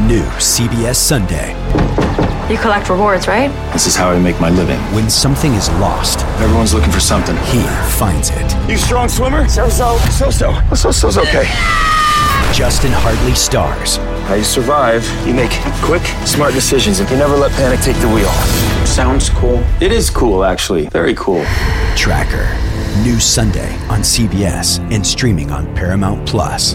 New CBS Sunday. You collect rewards, right? This is how I make my living. When something is lost, everyone's looking for something. He finds it. You strong swimmer? So-so. So-so's okay. Justin Hartley stars. How you survive, you make quick, smart decisions, and you never let panic take the wheel. Sounds cool. It is cool, actually. Very cool. Tracker. New Sunday on CBS and streaming on Paramount Plus.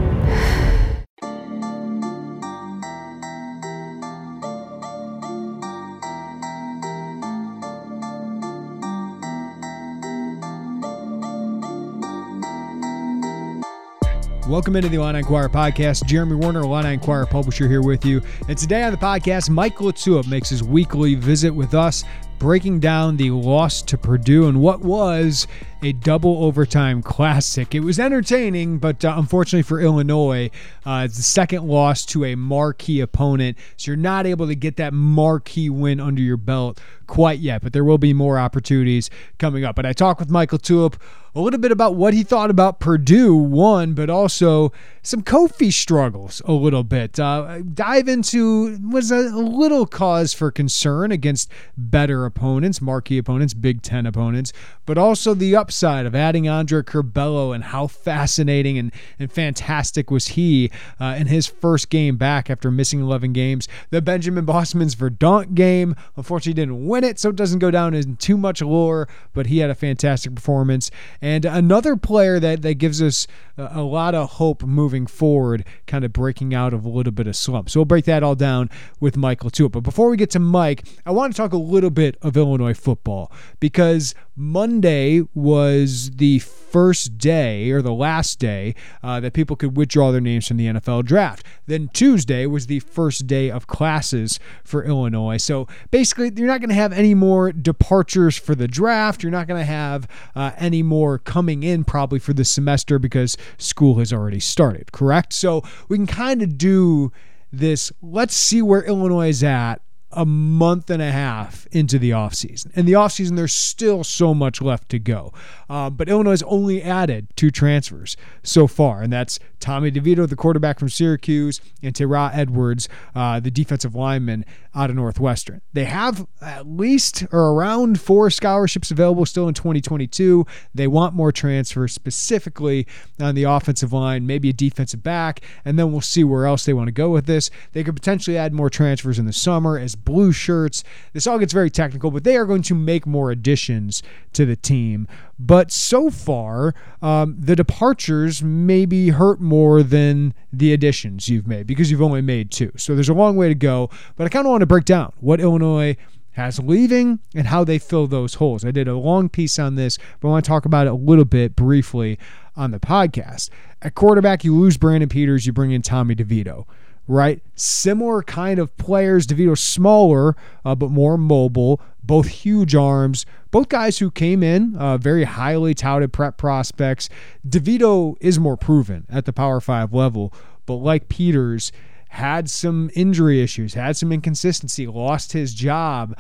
Welcome into the Illini Inquirer podcast. Jeremy Warner, Illini Inquirer publisher, here with you. And today on the podcast, Mike Litsua makes his weekly visit with us, breaking down the loss to Purdue and what was a double overtime classic. It was entertaining, but unfortunately for Illinois, it's the second loss to a marquee opponent, so you're not able to get that marquee win under your belt quite yet, but there will be more opportunities coming up. But I talked with Michael Tulip a little bit about what he thought about Purdue, one, but also some Kofi struggles a little bit. Dive into was a little cause for concern against better opponents, marquee opponents, Big Ten opponents, but also the upside of adding Andre Curbelo and how fascinating and fantastic was he in his first game back after missing 11 games. The Benjamin Bosman's Verdant game, unfortunately didn't win it, so it doesn't go down in too much lore, but he had a fantastic performance. And another player that gives us a lot of hope moving forward, kind of breaking out of a little bit of slump. So we'll break that all down with Michael too. But before we get to Mike, I want to talk a little bit of Illinois football, because Monday was the first day, or the last day, that people could withdraw their names from the NFL draft. Then Tuesday was the first day of classes for Illinois. So basically, you're not going to have any more departures for the draft. You're not going to have any more coming in probably for the semester because school has already started, correct? So we can kind of do this, let's see where Illinois is at a month and a half into the offseason. In the offseason, there's still so much left to go. But Illinois has only added 2 transfers so far, and that's Tommy DeVito, the quarterback from Syracuse, and Tyrah Edwards, the defensive lineman out of Northwestern. They have at least or around 4 scholarships available still in 2022. They want more transfers, specifically on the offensive line, maybe a defensive back, and then we'll see where else they want to go with this. They could potentially add more transfers in the summer as blue shirts. This all gets very technical, but they are going to make more additions to the team. But so far, the departures maybe hurt more than the additions you've made because you've only made 2. So there's a long way to go. But I kind of want to break down what Illinois has leaving and how they fill those holes. I did a long piece on this, but I want to talk about it a little bit briefly on the podcast. At quarterback, you lose Brandon Peters, you bring in Tommy DeVito. Right? Similar kind of players. DeVito's smaller, but more mobile, both huge arms, both guys who came in very highly touted prep prospects. DeVito is more proven at the Power 5 level, but like Peters, had some injury issues, had some inconsistency, lost his job.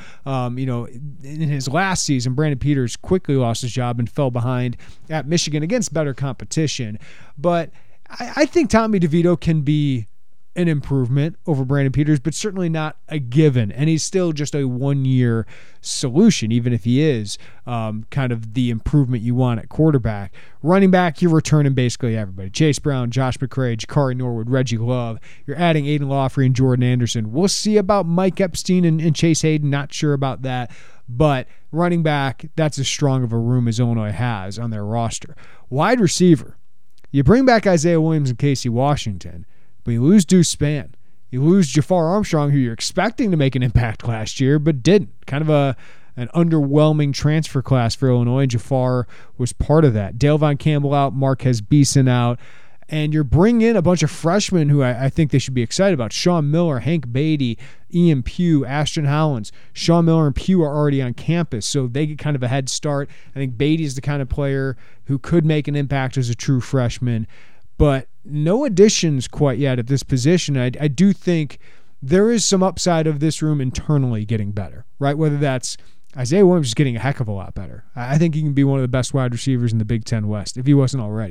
In his last season, Brandon Peters quickly lost his job and fell behind at Michigan against better competition. But I think Tommy DeVito can be an improvement over Brandon Peters, but certainly not a given. And he's still just a 1-year solution, even if he is kind of the improvement you want at quarterback. Running back, you're returning basically everybody. Chase Brown, Josh McCray, Jakari Norwood, Reggie Love. You're adding Aiden Lawfrey and Jordan Anderson. We'll see about Mike Epstein and Chase Hayden. Not sure about that. But running back, that's as strong of a room as Illinois has on their roster. Wide receiver, you bring back Isaiah Williams and Casey Washington, but you lose Deuce Spann. You lose Jafar Armstrong, who you're expecting to make an impact last year, but didn't. Kind of an underwhelming transfer class for Illinois, and Jafar was part of that. Dale Von Campbell out, Marquez Beeson out, and you're bringing in a bunch of freshmen who I think they should be excited about. Sean Miller, Hank Beatty, Ian Pugh, Ashton Hollins. Sean Miller and Pugh are already on campus, so they get kind of a head start. I think Beatty is the kind of player who could make an impact as a true freshman. But no additions quite yet at this position. I do think there is some upside of this room internally getting better, right? Whether that's Isaiah Williams is getting a heck of a lot better. I think he can be one of the best wide receivers in the Big Ten West, if he wasn't already.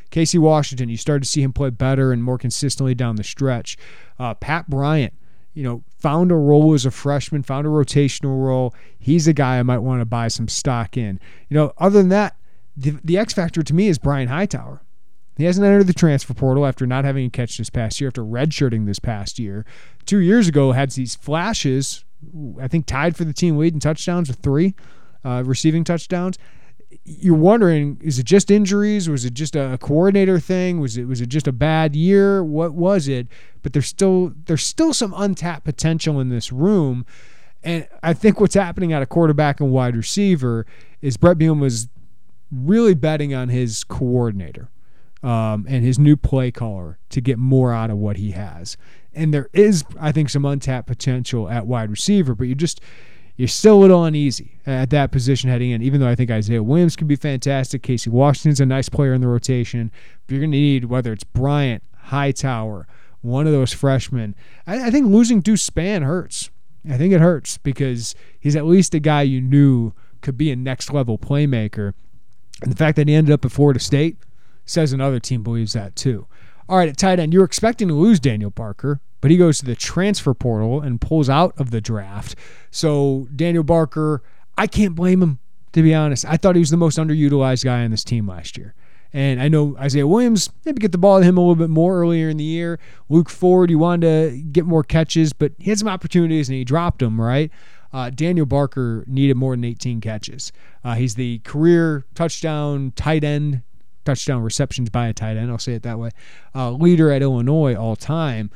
Casey Washington, you started to see him play better and more consistently down the stretch. Pat Bryant, found a role as a freshman, found a rotational role. He's a guy I might want to buy some stock in. Other than that, the X factor to me is Brian Hightower. He hasn't entered the transfer portal after not having a catch this past year, after redshirting this past year. 2 years ago, had these flashes, I think tied for the team lead in touchdowns with 3 receiving touchdowns. You're wondering, is it just injuries? Was it just a coordinator thing? Was it just a bad year? What was it? But there's still some untapped potential in this room. And I think what's happening at a quarterback and wide receiver is Brett Bielema was really betting on his coordinator. And his new play caller to get more out of what he has. And there is, I think, some untapped potential at wide receiver, but you're still a little uneasy at that position heading in, even though I think Isaiah Williams could be fantastic. Casey Washington's a nice player in the rotation. But you're going to need, whether it's Bryant, Hightower, one of those freshmen. I think losing Deuce Spann hurts. I think it hurts because he's at least a guy you knew could be a next-level playmaker. And the fact that he ended up at Florida State says another team believes that too. All right, at tight end, you were expecting to lose Daniel Barker, but he goes to the transfer portal and pulls out of the draft. So Daniel Barker, I can't blame him, to be honest. I thought he was the most underutilized guy on this team last year. And I know Isaiah Williams, maybe get the ball to him a little bit more earlier in the year. Luke Ford, you wanted to get more catches, but he had some opportunities and he dropped them, right? Daniel Barker needed more than 18 catches. He's the career touchdown receptions by a tight end, I'll say it that way, leader at Illinois all time.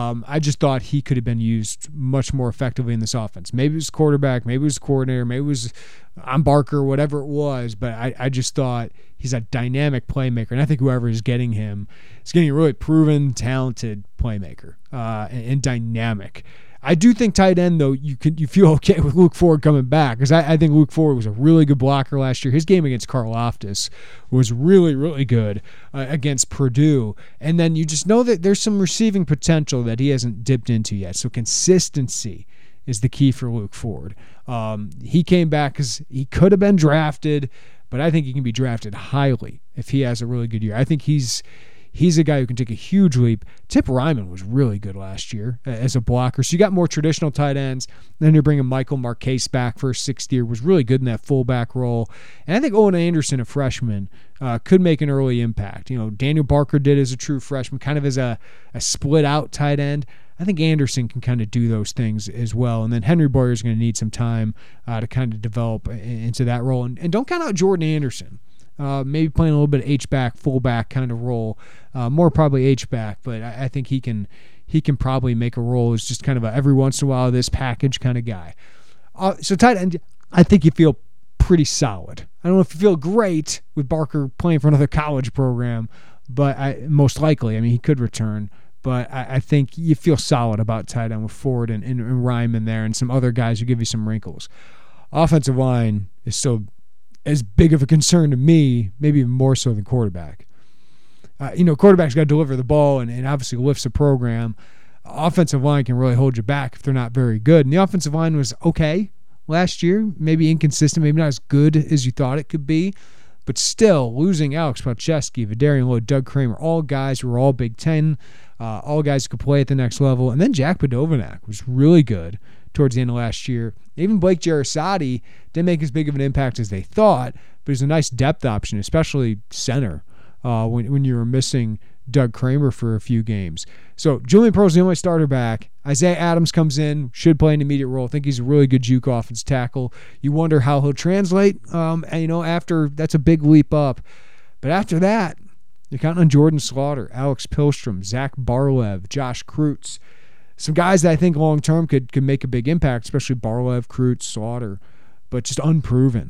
I just thought he could have been used much more effectively in this offense. Maybe it was quarterback, maybe it was coordinator, maybe it was on Barker, whatever it was, but I just thought he's a dynamic playmaker, and I think whoever is getting him is getting a really proven, talented playmaker and dynamic. I do think tight end, though, you feel okay with Luke Ford coming back because I think Luke Ford was a really good blocker last year. His game against Karlaftis was really, really good against Purdue. And then you just know that there's some receiving potential that he hasn't dipped into yet. So consistency is the key for Luke Ford. He came back because he could have been drafted, but I think he can be drafted highly if he has a really good year. I think he's a guy who can take a huge leap. Tip Ryman was really good last year as a blocker. So you got more traditional tight ends. Then you're bringing Michael Marquez back for his 6th year. Was really good in that fullback role. And I think Owen Anderson, a freshman, could make an early impact. Daniel Barker did as a true freshman, kind of as a split-out tight end. I think Anderson can kind of do those things as well. And then Henry Boyer is going to need some time to kind of develop into that role. And don't count out Jordan Anderson. Maybe playing a little bit of H-back, fullback kind of role. More probably H-back, but I think he can probably make a role as just kind of a every once in a while this package kind of guy. So tight end, I think you feel pretty solid. I don't know if you feel great with Barker playing for another college program, but most likely, he could return. But I think you feel solid about tight end with Ford and Ryman there and some other guys who give you some wrinkles. Offensive line is still as big of a concern to me, maybe even more so than quarterback. Quarterback's got to deliver the ball and obviously lifts the program. Offensive line can really hold you back if they're not very good. And the offensive line was okay last year, maybe inconsistent, maybe not as good as you thought it could be. But still, losing Alex Palczewski, Vidarian Lowe, Doug Kramer, all guys who were all Big Ten, all guys who could play at the next level. And then Jack Podovanak was really good towards the end of last year. Even Blake Jarosati didn't make as big of an impact as they thought, but he's a nice depth option, especially center, when you were missing Doug Kramer for a few games. So Julian Pearl's the only starter back. Isaiah Adams comes in, should play an immediate role. I think he's a really good juke offense tackle. You wonder how he'll translate, after that's a big leap up. But after that, you're counting on Jordan Slaughter, Alex Pihlstrom, Zach Barlev, Josh Kreutz. Some guys that I think long-term could make a big impact, especially Barlev, Kreutz, Slaughter, but just unproven.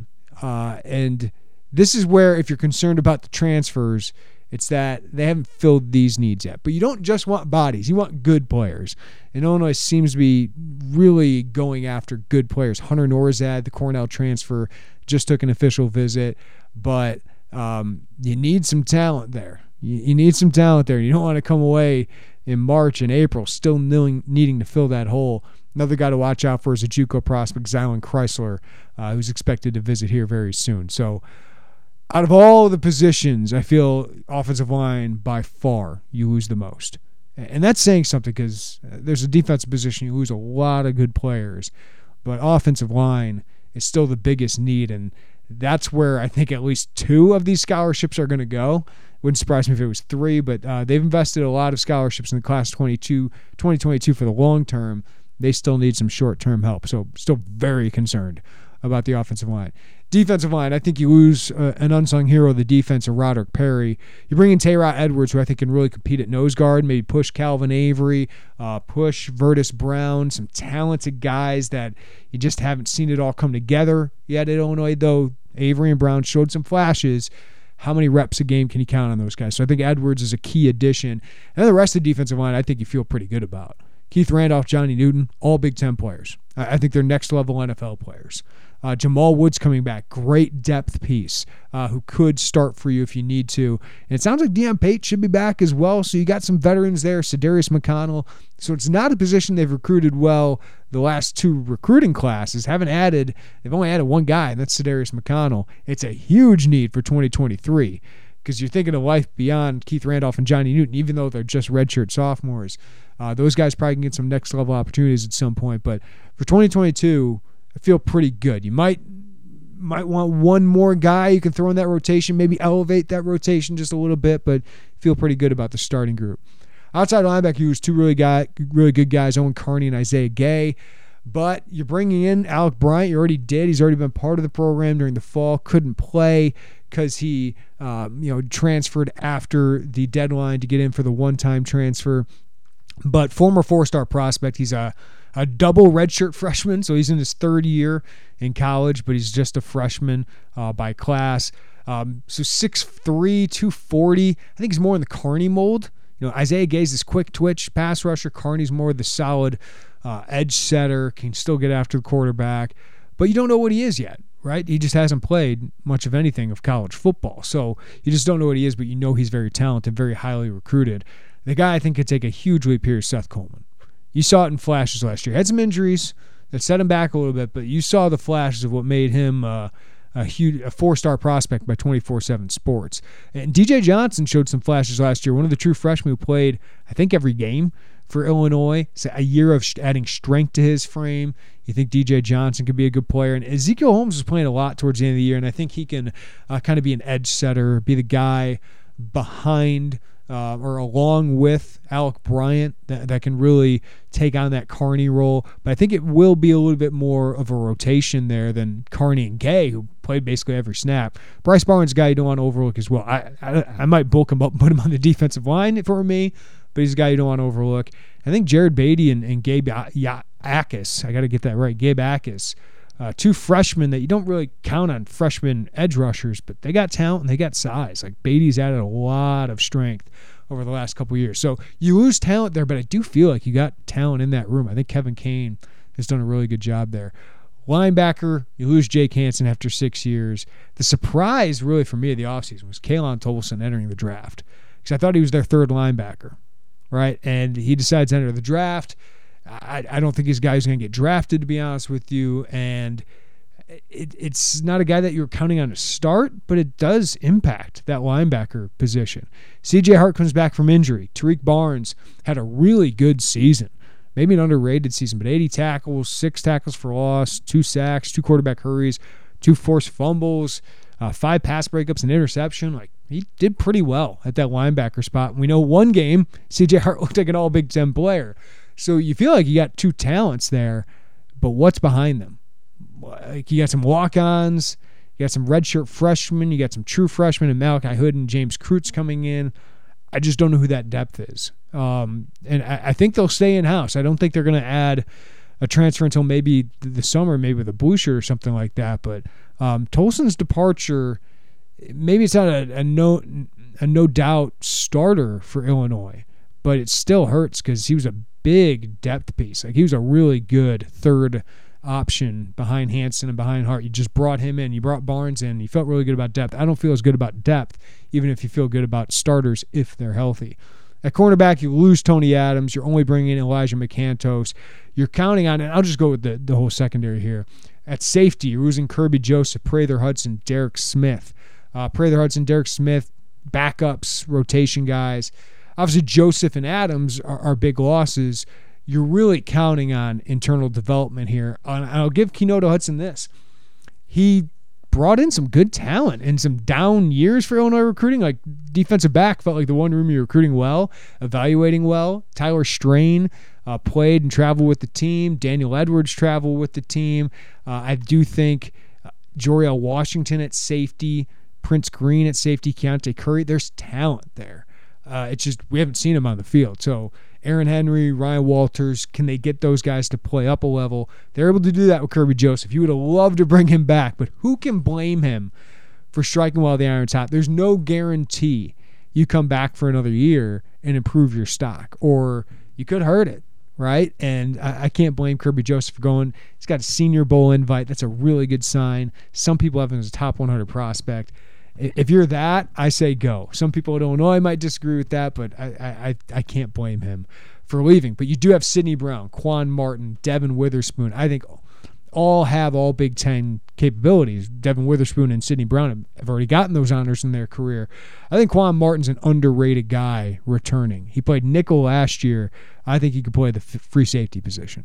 And this is where, if you're concerned about the transfers, it's that they haven't filled these needs yet. But you don't just want bodies. You want good players. And Illinois seems to be really going after good players. Hunter Norzad, the Cornell transfer, just took an official visit. But you need some talent there. You need some talent there. You don't want to come away in March and April still needing to fill that hole. Another guy to watch out for is a JUCO prospect, Zylan Chrysler, who's expected to visit here very soon. So Out of all the positions, I feel offensive line by far you lose the most. And that's saying something because there's a defensive position you lose a lot of good players, but offensive line is still the biggest need, and that's where I think at least 2 of these scholarships are going to go. Wouldn't surprise me if it was 3, but they've invested a lot of scholarships in the class 2022 for the long term. They still need some short-term help, so still very concerned about the offensive line. Defensive line, I think you lose an unsung hero of the defense, Roderick Perry. You bring in Tyrod Edwards, who I think can really compete at nose guard, maybe push Calvin Avery, push Vertus Brown, some talented guys that you just haven't seen it all come together yet at Illinois, though Avery and Brown showed some flashes. How many reps a game can you count on those guys? So I think Edwards is a key addition. And then the rest of the defensive line, I think you feel pretty good about. Keith Randolph, Johnny Newton, all Big Ten players. I think they're next-level NFL players. Jamal Woods coming back, great depth piece who could start for you if you need to. And it sounds like Deion Pate should be back as well, so you got some veterans there, Sedarius McConnell. So it's not a position they've recruited well the last 2 recruiting classes. They've only added 1 guy, and that's Sedarius McConnell. It's a huge need for 2023 because you're thinking of life beyond Keith Randolph and Johnny Newton, even though they're just redshirt sophomores. Those guys probably can get some next-level opportunities at some point. But for 2022, I feel pretty good. You might want 1 more guy you can throw in that rotation, maybe elevate that rotation just a little bit, but feel pretty good about the starting group. Outside linebacker, you use 2 really good guys, Owen Carney and Isaiah Gay. But you're bringing in Alec Bryant. You already did. He's already been part of the program during the fall. Couldn't play because he transferred after the deadline to get in for the one-time transfer. But former 4-star prospect. He's a double redshirt freshman, so he's in his 3rd year in college, but he's just a freshman by class. So 6'3", 240. I think he's more in the Carney mold. Isaiah Gay's this quick twitch pass rusher. Carney's more the solid edge setter, can still get after the quarterback. But you don't know what he is yet, right? He just hasn't played much of anything of college football. So you just don't know what he is, but you know he's very talented, very highly recruited. The guy I think could take a huge leap here is Seth Coleman. You saw it in flashes last year. Had some injuries that set him back a little bit, but you saw the flashes of what made him a 4-star prospect by 24/7 Sports. And DJ Johnson showed some flashes last year. One of the true freshmen who played, I think, every game for Illinois. It's a year of adding strength to his frame. You think DJ Johnson could be a good player. And Ezekiel Holmes was playing a lot towards the end of the year, and I think he can kind of be an edge setter, be the guy behind or along with Alec Bryant that can really take on that Carney role. But I think it will be a little bit more of a rotation there than Carney and Gay, who played basically every snap. Bryce Barnes, a guy you don't want to overlook as well. I might bulk him up and put him on the defensive line for me, but he's a guy you don't want to overlook. I think Jared Beatty and Gabe Akis, I got to get that right, Gabe Akis, 2 freshmen that you don't really count on freshman edge rushers, but they got talent and they got size. Like Beatty's added a lot of strength over the last couple of years. So you lose talent there, but I do feel like you got talent in that room. I think Kevin Kane has done a really good job there. Linebacker, you lose Jake Hansen after 6 years. The surprise really for me of the offseason was Kalen Tolson entering the draft because I thought he was their 3rd linebacker, right? And he decides to enter the draft. I don't think he's a guy who's going to get drafted, to be honest with you. And it's not a guy that you're counting on to start, but it does impact that linebacker position. C.J. Hart comes back from injury. Tariq Barnes had a really good season. Maybe an underrated season, but 80 tackles, 6 tackles for loss, 2 sacks, 2 quarterback hurries, 2 forced fumbles, 5 pass breakups, and interception. Like, he did pretty well at that linebacker spot. And we know one game, C.J. Hart looked like an all Big Ten player. So you feel like you got 2 talents there, but what's behind them? Like, you got some walk-ons, you got some redshirt freshmen, you got some true freshmen and Malachi Hood and James Kreutz coming in. I just don't know who that depth is. And I think they'll stay in-house. I don't think they're going to add a transfer until maybe the summer, maybe with a blue shirt or something like that. But Tolson's departure, maybe it's not a no-doubt starter for Illinois, but it still hurts because he was a big depth piece. Like, he was a really good 3rd option behind Hansen and behind Hart. You just brought him in. You brought Barnes in. You felt really good about depth. I don't feel as good about depth, even if you feel good about starters if they're healthy. At cornerback, you lose Tony Adams. You're only bringing in Elijah McCantos. You're counting on, and I'll just go with the whole secondary here. At safety, you're losing Kirby Joseph, Prather Hudson, Derek Smith. Prather Hudson, Derek Smith, backups, rotation guys. Obviously, Joseph and Adams are big losses. You're really counting on internal development here. And I'll give Kenoto Hudson this. He brought in some good talent in some down years for Illinois recruiting. Like defensive back felt like the one room you're recruiting well, evaluating well. Tyler Strain played and traveled with the team. Daniel Edwards traveled with the team. I do think Joriel Washington at safety, Prince Green at safety, Keontae Curry, there's talent there. It's just we haven't seen him on the field. So Aaron Henry, Ryan Walters, can they get those guys to play up a level? They're able to do that with Kirby Joseph. You would have loved to bring him back, but who can blame him for striking while the iron's hot? There's no guarantee you come back for another year and improve your stock, or you could hurt it, right? And I can't blame Kirby Joseph for going. He's got a Senior Bowl invite. That's a really good sign. Some people have him as a top 100 prospect. If you're that, I say go. Some people at Illinois might disagree with that, but I can't blame him for leaving. But you do have Sidney Brown, Quan Martin, Devin Witherspoon. I think all have all Big Ten capabilities. Devin Witherspoon and Sidney Brown have already gotten those honors in their career. I think Quan Martin's an underrated guy returning. He played nickel last year. I think he could play the free safety position.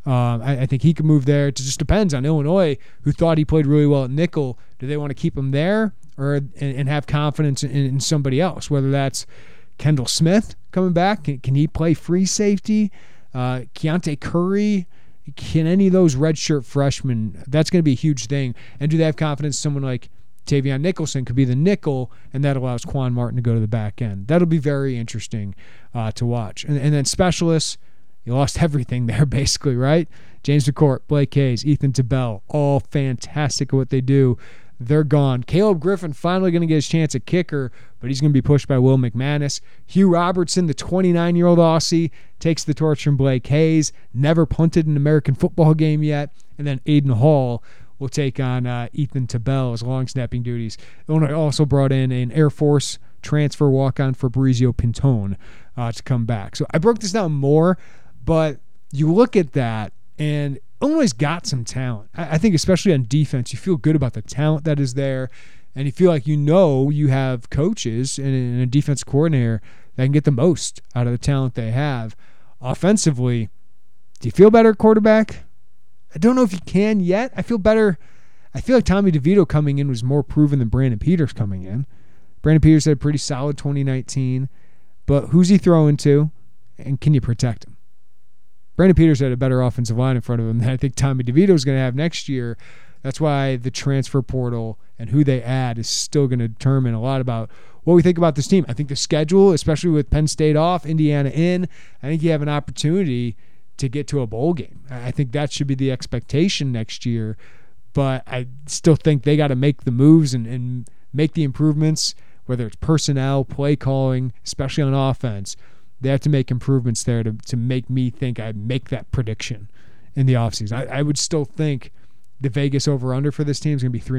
I think he could move there. It just depends on Illinois, who thought he played really well at nickel. Do they want to keep him there and have confidence in somebody else, whether that's Kendall Smith coming back? Can he play free safety? Keontae Curry? Can any of those redshirt freshmen? That's going to be a huge thing. And do they have confidence someone like Tavion Nicholson could be the nickel, and that allows Quan Martin to go to the back end? That'll be very interesting to watch. And then specialists, you lost everything there basically, right? James McCourt, Blake Hayes, Ethan Tabell, all fantastic at what they do. They're gone. Caleb Griffin finally going to get his chance at kicker, but he's going to be pushed by Will McManus. Hugh Robertson, the 29-year-old Aussie, takes the torch from Blake Hayes. Never punted an American football game yet. And then Aiden Hall will take on Ethan Tabell as long snapping duties. Illinois also brought in an Air Force transfer walk-on Fabrizio Pintone to come back. So I broke this down more, but you look at that, and Illinois got some talent. I think especially on defense, you feel good about the talent that is there, and you feel like you have coaches and a defense coordinator that can get the most out of the talent they have. Offensively, do you feel better at quarterback? I don't know if you can yet. I feel better. I feel like Tommy DeVito coming in was more proven than Brandon Peters coming in. Brandon Peters had a pretty solid 2019, but who's he throwing to, and can you protect him? Brandon Peters had a better offensive line in front of him than I think Tommy DeVito is going to have next year. That's why the transfer portal and who they add is still going to determine a lot about what we think about this team. I think the schedule, especially with Penn State off, Indiana in, I think you have an opportunity to get to a bowl game. I think that should be the expectation next year, but I still think they got to make the moves and make the improvements, whether it's personnel, play calling, especially on offense. They have to make improvements there to make me think I'd make that prediction in the offseason. I would still think the Vegas over-under for this team is going to be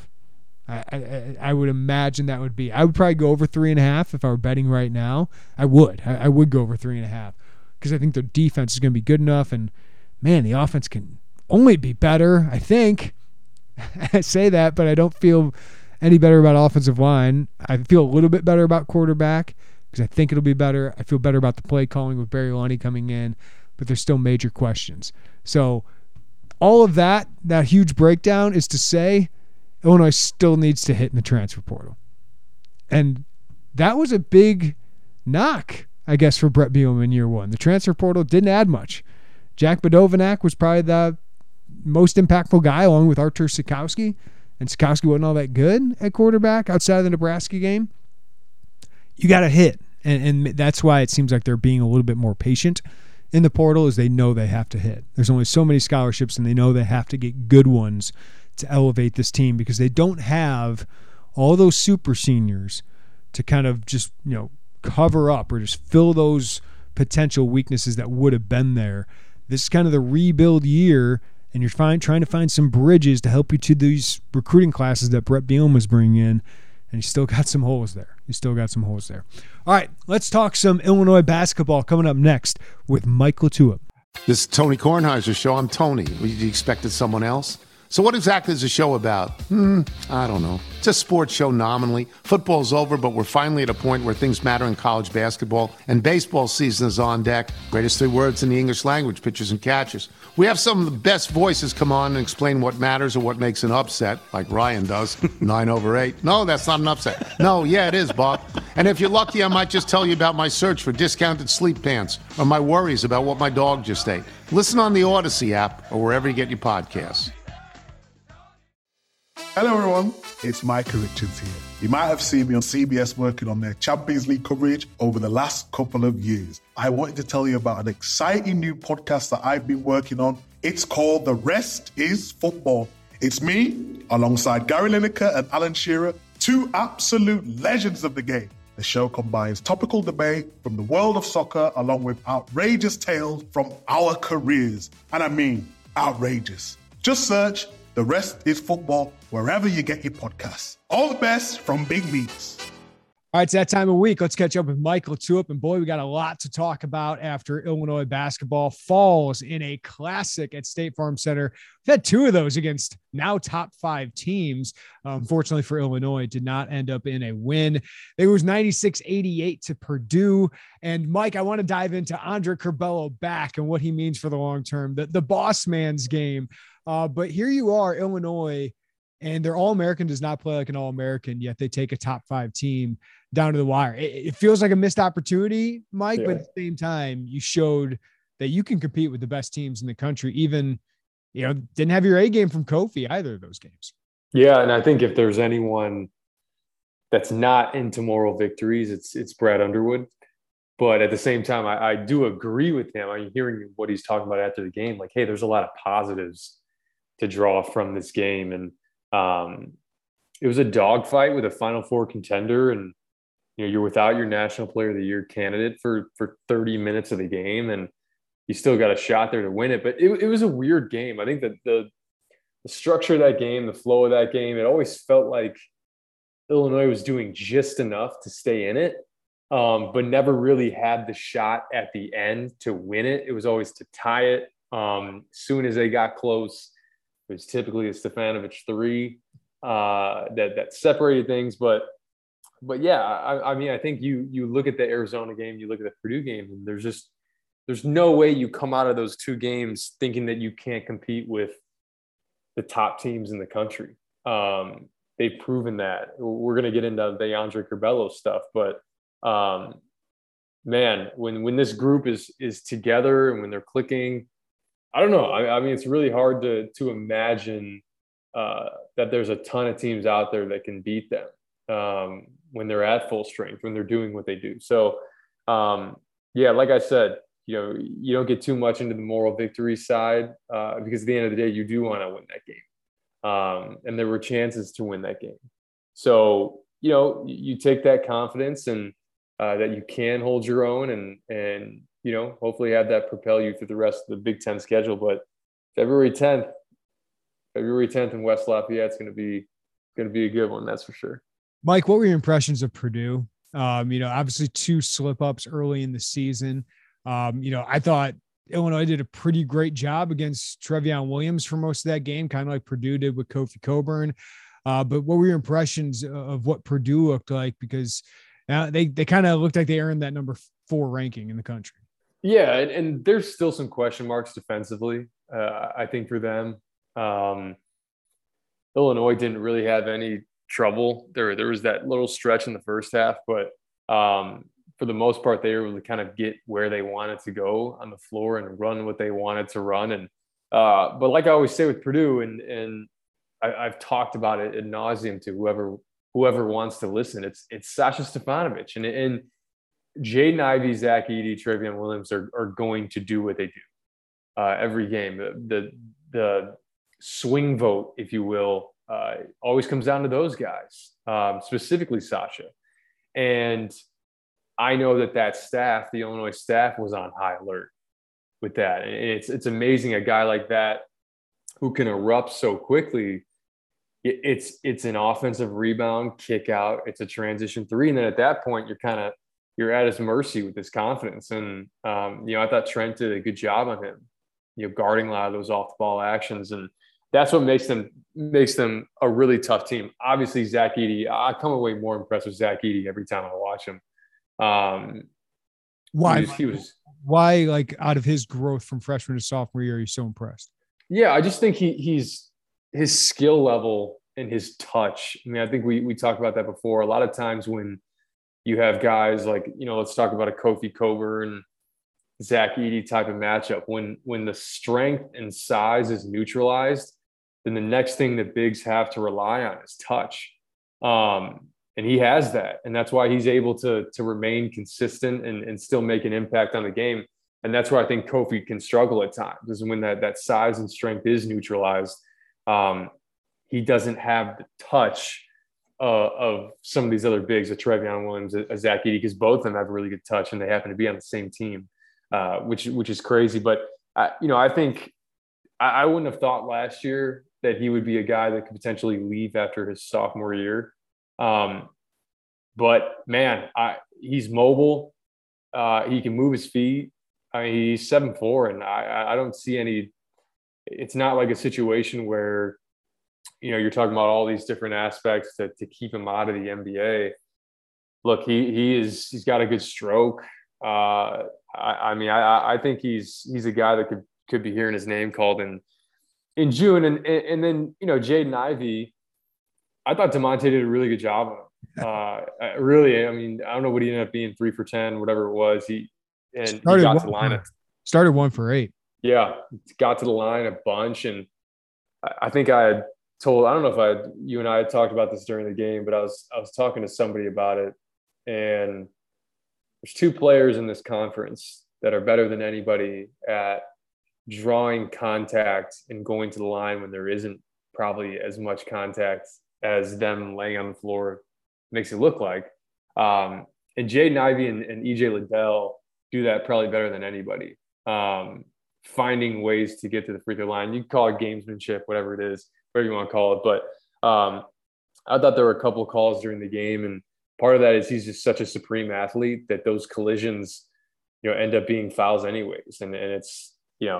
3.5. I would imagine that would be. I would probably go over 3.5 if I were betting right now. I would go over 3.5 because I think their defense is going to be good enough. And, man, the offense can only be better, I think. I say that, but I don't feel any better about offensive line. I feel a little bit better about quarterback, because I think it'll be better. I feel better about the play calling with Barry Lunny coming in, but there's still major questions. So all of that huge breakdown is to say Illinois still needs to hit in the transfer portal. And that was a big knock, I guess, for Brett Bielema in year one. The transfer portal didn't add much. Jack Badovinac was probably the most impactful guy along with Artur Sikowski, and Sikowski wasn't all that good at quarterback outside of the Nebraska game. You got to hit, and that's why it seems like they're being a little bit more patient in the portal, is they know they have to hit. There's only so many scholarships, and they know they have to get good ones to elevate this team because they don't have all those super seniors to kind of just, cover up or just fill those potential weaknesses that would have been there. This is kind of the rebuild year, and you're trying to find some bridges to help you to these recruiting classes that Brett Bielema was bringing in. And you still got some holes there. All right, let's talk some Illinois basketball coming up next with Mike Latulippe. This is Tony Kornheiser's show. I'm Tony. You expected someone else? So what exactly is the show about? I don't know. It's a sports show nominally. Football's over, but we're finally at a point where things matter in college basketball, and baseball season is on deck. Greatest 3 words in the English language, pitchers and catchers. We have some of the best voices come on and explain what matters or what makes an upset, like Ryan does, 9/8. No, that's not an upset. No, yeah, it is, Bob. And if you're lucky, I might just tell you about my search for discounted sleep pants or my worries about what my dog just ate. Listen on the Odyssey app or wherever you get your podcasts. Hello everyone, it's Micah Richards here. You might have seen me on CBS working on their Champions League coverage over the last couple of years. I wanted to tell you about an exciting new podcast that I've been working on. It's called The Rest is Football. It's me, alongside Gary Lineker and Alan Shearer, 2 absolute legends of the game. The show combines topical debate from the world of soccer along with outrageous tales from our careers. And I mean outrageous. Just search The Rest is Football wherever you get your podcasts. All the best from Big Meats. All right, it's that time of week. Let's catch up with Michael Tuip. And boy, we got a lot to talk about after Illinois basketball falls in a classic at State Farm Center. We've had 2 of those against now top 5 teams. Unfortunately for Illinois, it did not end up in a win. It was 96-88 to Purdue. And Mike, I want to dive into Andre Curbelo back and what he means for the long term, the boss man's game. But here you are, Illinois, and their All-American does not play like an All-American, yet they take a top 5 team down to the wire. It feels like a missed opportunity, Mike, but at the same time, you showed that you can compete with the best teams in the country. Even, didn't have your A game from Kofi either of those games. Yeah, and I think if there's anyone that's not into moral victories, it's Brad Underwood. But at the same time, I do agree with him. I'm hearing what he's talking about after the game. Like, hey, there's a lot of positives to draw from this game. And it was a dogfight with a Final Four contender. And, you're without your National Player of the Year candidate for 30 minutes of the game. And you still got a shot there to win it. But it was a weird game. I think that the structure of that game, the flow of that game, it always felt like Illinois was doing just enough to stay in it. But never really had the shot at the end to win it. It was always to tie it. As soon as they got close, it was typically a Stefanovic 3 that separated things. But yeah, I mean, I think you look at the Arizona game, you look at the Purdue game, and there's no way you come out of those 2 games thinking that you can't compete with the top teams in the country. They've proven that. We're going to get into the Andre Curbelo stuff, but man, when this group is together and when they're clicking, I don't know. I mean, it's really hard to imagine that there's a ton of teams out there that can beat them when they're at full strength, when they're doing what they do. So, yeah, like I said, you don't get too much into the moral victory side because at the end of the day, you do want to win that game. And there were chances to win that game. So, you take that confidence and that you can hold your own and hopefully have that propel you through the rest of the Big Ten schedule. But February 10th in West Lafayette is going to be a good one. That's for sure. Mike, what were your impressions of Purdue? Obviously 2 slip-ups early in the season. I thought Illinois did a pretty great job against Trevion Williams for most of that game, kind of like Purdue did with Kofi Coburn. But what were your impressions of what Purdue looked like? Because they kind of looked like they earned that number 4 ranking in the country. Yeah, and there's still some question marks defensively, I think, for them. Illinois didn't really have any trouble. There was that little stretch in the first half, but for the most part, they were able to kind of get where they wanted to go on the floor and run what they wanted to run. And but like I always say with Purdue, and I've talked about it ad nauseum to whoever wants to listen, it's Sasha Stefanovic and Jaden Ivey, Zach Edey, Trevion Williams are going to do what they do every game. The swing vote, if you will, always comes down to those guys, specifically Sasha. And I know that staff, the Illinois staff, was on high alert with that. And it's amazing a guy like that who can erupt so quickly. It's an offensive rebound, kick out. It's a transition 3. And then at that point, you're at his mercy with his confidence. And, I thought Trent did a good job on him, guarding a lot of those off the ball actions. And that's what makes them a really tough team. Obviously, Zach Edey, I come away more impressed with Zach Edey every time I watch him. Why? He was why, like, out of his growth from freshman to sophomore year, are you so impressed? Yeah, I just think he's his skill level and his touch. I mean, I think we talked about that before. A lot of times when you have guys like, let's talk about a Kofi Coburn, Zach Edey type of matchup. When the strength and size is neutralized, then the next thing that bigs have to rely on is touch. And he has that. And that's why he's able to remain consistent and still make an impact on the game. And that's where I think Kofi can struggle at times, is when that size and strength is neutralized. He doesn't have the touch of some of these other bigs, a Trevion Williams, a Zach Edey, because both of them have really good touch and they happen to be on the same team, which is crazy. But, I think I wouldn't have thought last year that he would be a guy that could potentially leave after his sophomore year. But man, he's mobile. He can move his feet. I mean, he's 7'4", and I don't see any. It's not like a situation where, you're talking about all these different aspects to keep him out of the NBA. Look, he's got a good stroke. I think he's a guy that could be hearing his name called in June, and then Jaden Ivey. I thought DeMonte did a really good job on him. Really, I mean, I don't know what he ended up being, 3 for 10, whatever it was. He got to the line. Started 1 for 8. Yeah, got to the line a bunch, and I think I had told. I don't know if you and I had talked about this during the game, but I was talking to somebody about it, and there's 2 players in this conference that are better than anybody at drawing contact and going to the line when there isn't probably as much contact as them laying on the floor makes it look like. And Jaden Ivey and EJ Liddell do that probably better than anybody. Finding ways to get to the free throw line. You can call it gamesmanship, whatever it is, whatever you want to call it. But I thought there were a couple of calls during the game, and part of that is he's just such a supreme athlete that those collisions, end up being fouls anyways. And it's,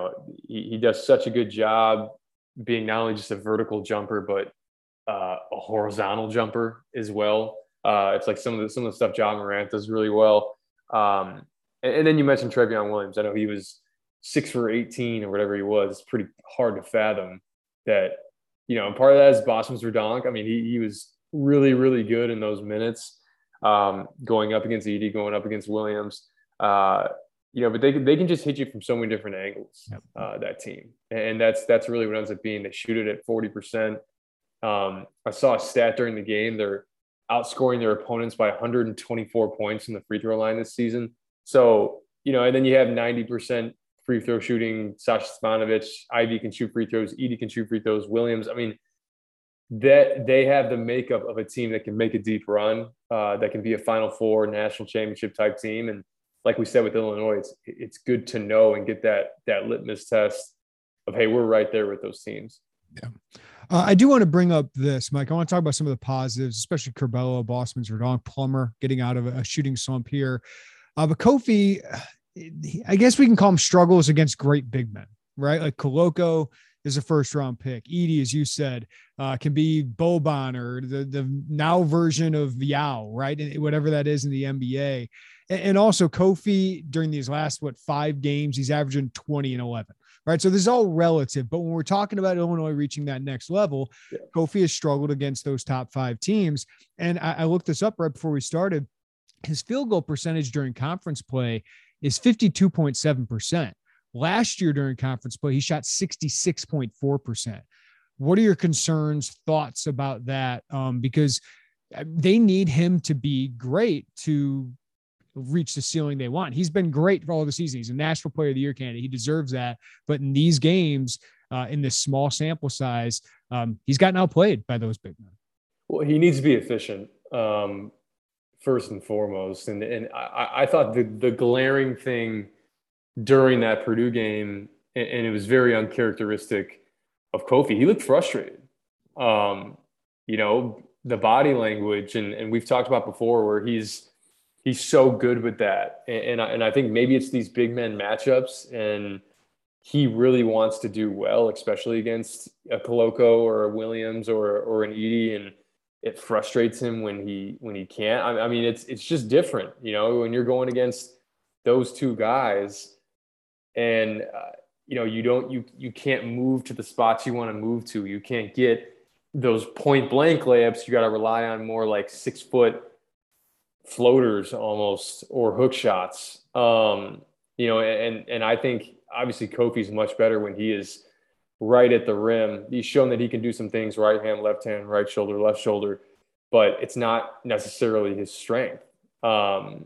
he does such a good job being not only just a vertical jumper, but a horizontal jumper as well. It's like some of the stuff Ja Morant does really well. And then you mentioned Trevion Williams. I know he was 6 for 18 or whatever he was. It's pretty hard to fathom that, and part of that is Boston's Verdonk. I mean, he was really, really good in those minutes, going up against Edey, going up against Williams. But they can just hit you from so many different angles, that team. And that's really what ends up being. They shoot it at 40%. I saw a stat during the game. They're outscoring their opponents by 124 points from the free throw line this season. So, and then you have 90% free throw shooting. Sasha Stefanovic, Ivy can shoot free throws. Edey can shoot free throws. Williams. I mean, that they have the makeup of a team that can make a deep run, that can be a Final Four national championship type team. And like we said with Illinois, it's good to know and get that litmus test of, hey, we're right there with those teams. Yeah. I do want to bring up this, Mike. I want to talk about some of the positives, especially Curbelo, Boston's Verdonk, Plummer getting out of a shooting slump here. But Kofi, I guess we can call him struggles against great big men, right? Like Koloko is a first-round pick. Edey, as you said, can be Boban or the now version of Yao, right? Whatever that is in the NBA. And also Kofi, during these last, 5 games, he's averaging 20 and 11. Right. So this is all relative. But when we're talking about Illinois reaching that next level, Kofi has struggled against those top 5 teams. And I looked this up right before we started. His field goal percentage during conference play is 52.7%. Last year during conference play, he shot 66.4%. What are your concerns, thoughts about that? Because they need him to be great to reach the ceiling they want. He's been great for all the season. He's a National Player of the Year candidate. He deserves that. But in these games, in this small sample size, he's gotten outplayed by those big men. Well, he needs to be efficient, first and foremost. And I thought the glaring thing during that Purdue game, and it was very uncharacteristic of Kofi, he looked frustrated. The body language, and we've talked about before where he's so good with that. And I think maybe it's these big men matchups, and he really wants to do well, especially against a Koloko or a Williams or an Edey, and it frustrates him when he can't. I mean, it's just different, when you're going against those two guys, and you can't move to the spots you want to move to. You can't get those point blank layups. You got to rely on more like 6-foot floaters almost, or hook shots. And I think obviously Kofi's much better when he is right at the rim. He's shown that he can do some things, right hand, left hand, right shoulder, left shoulder, but it's not necessarily his strength. So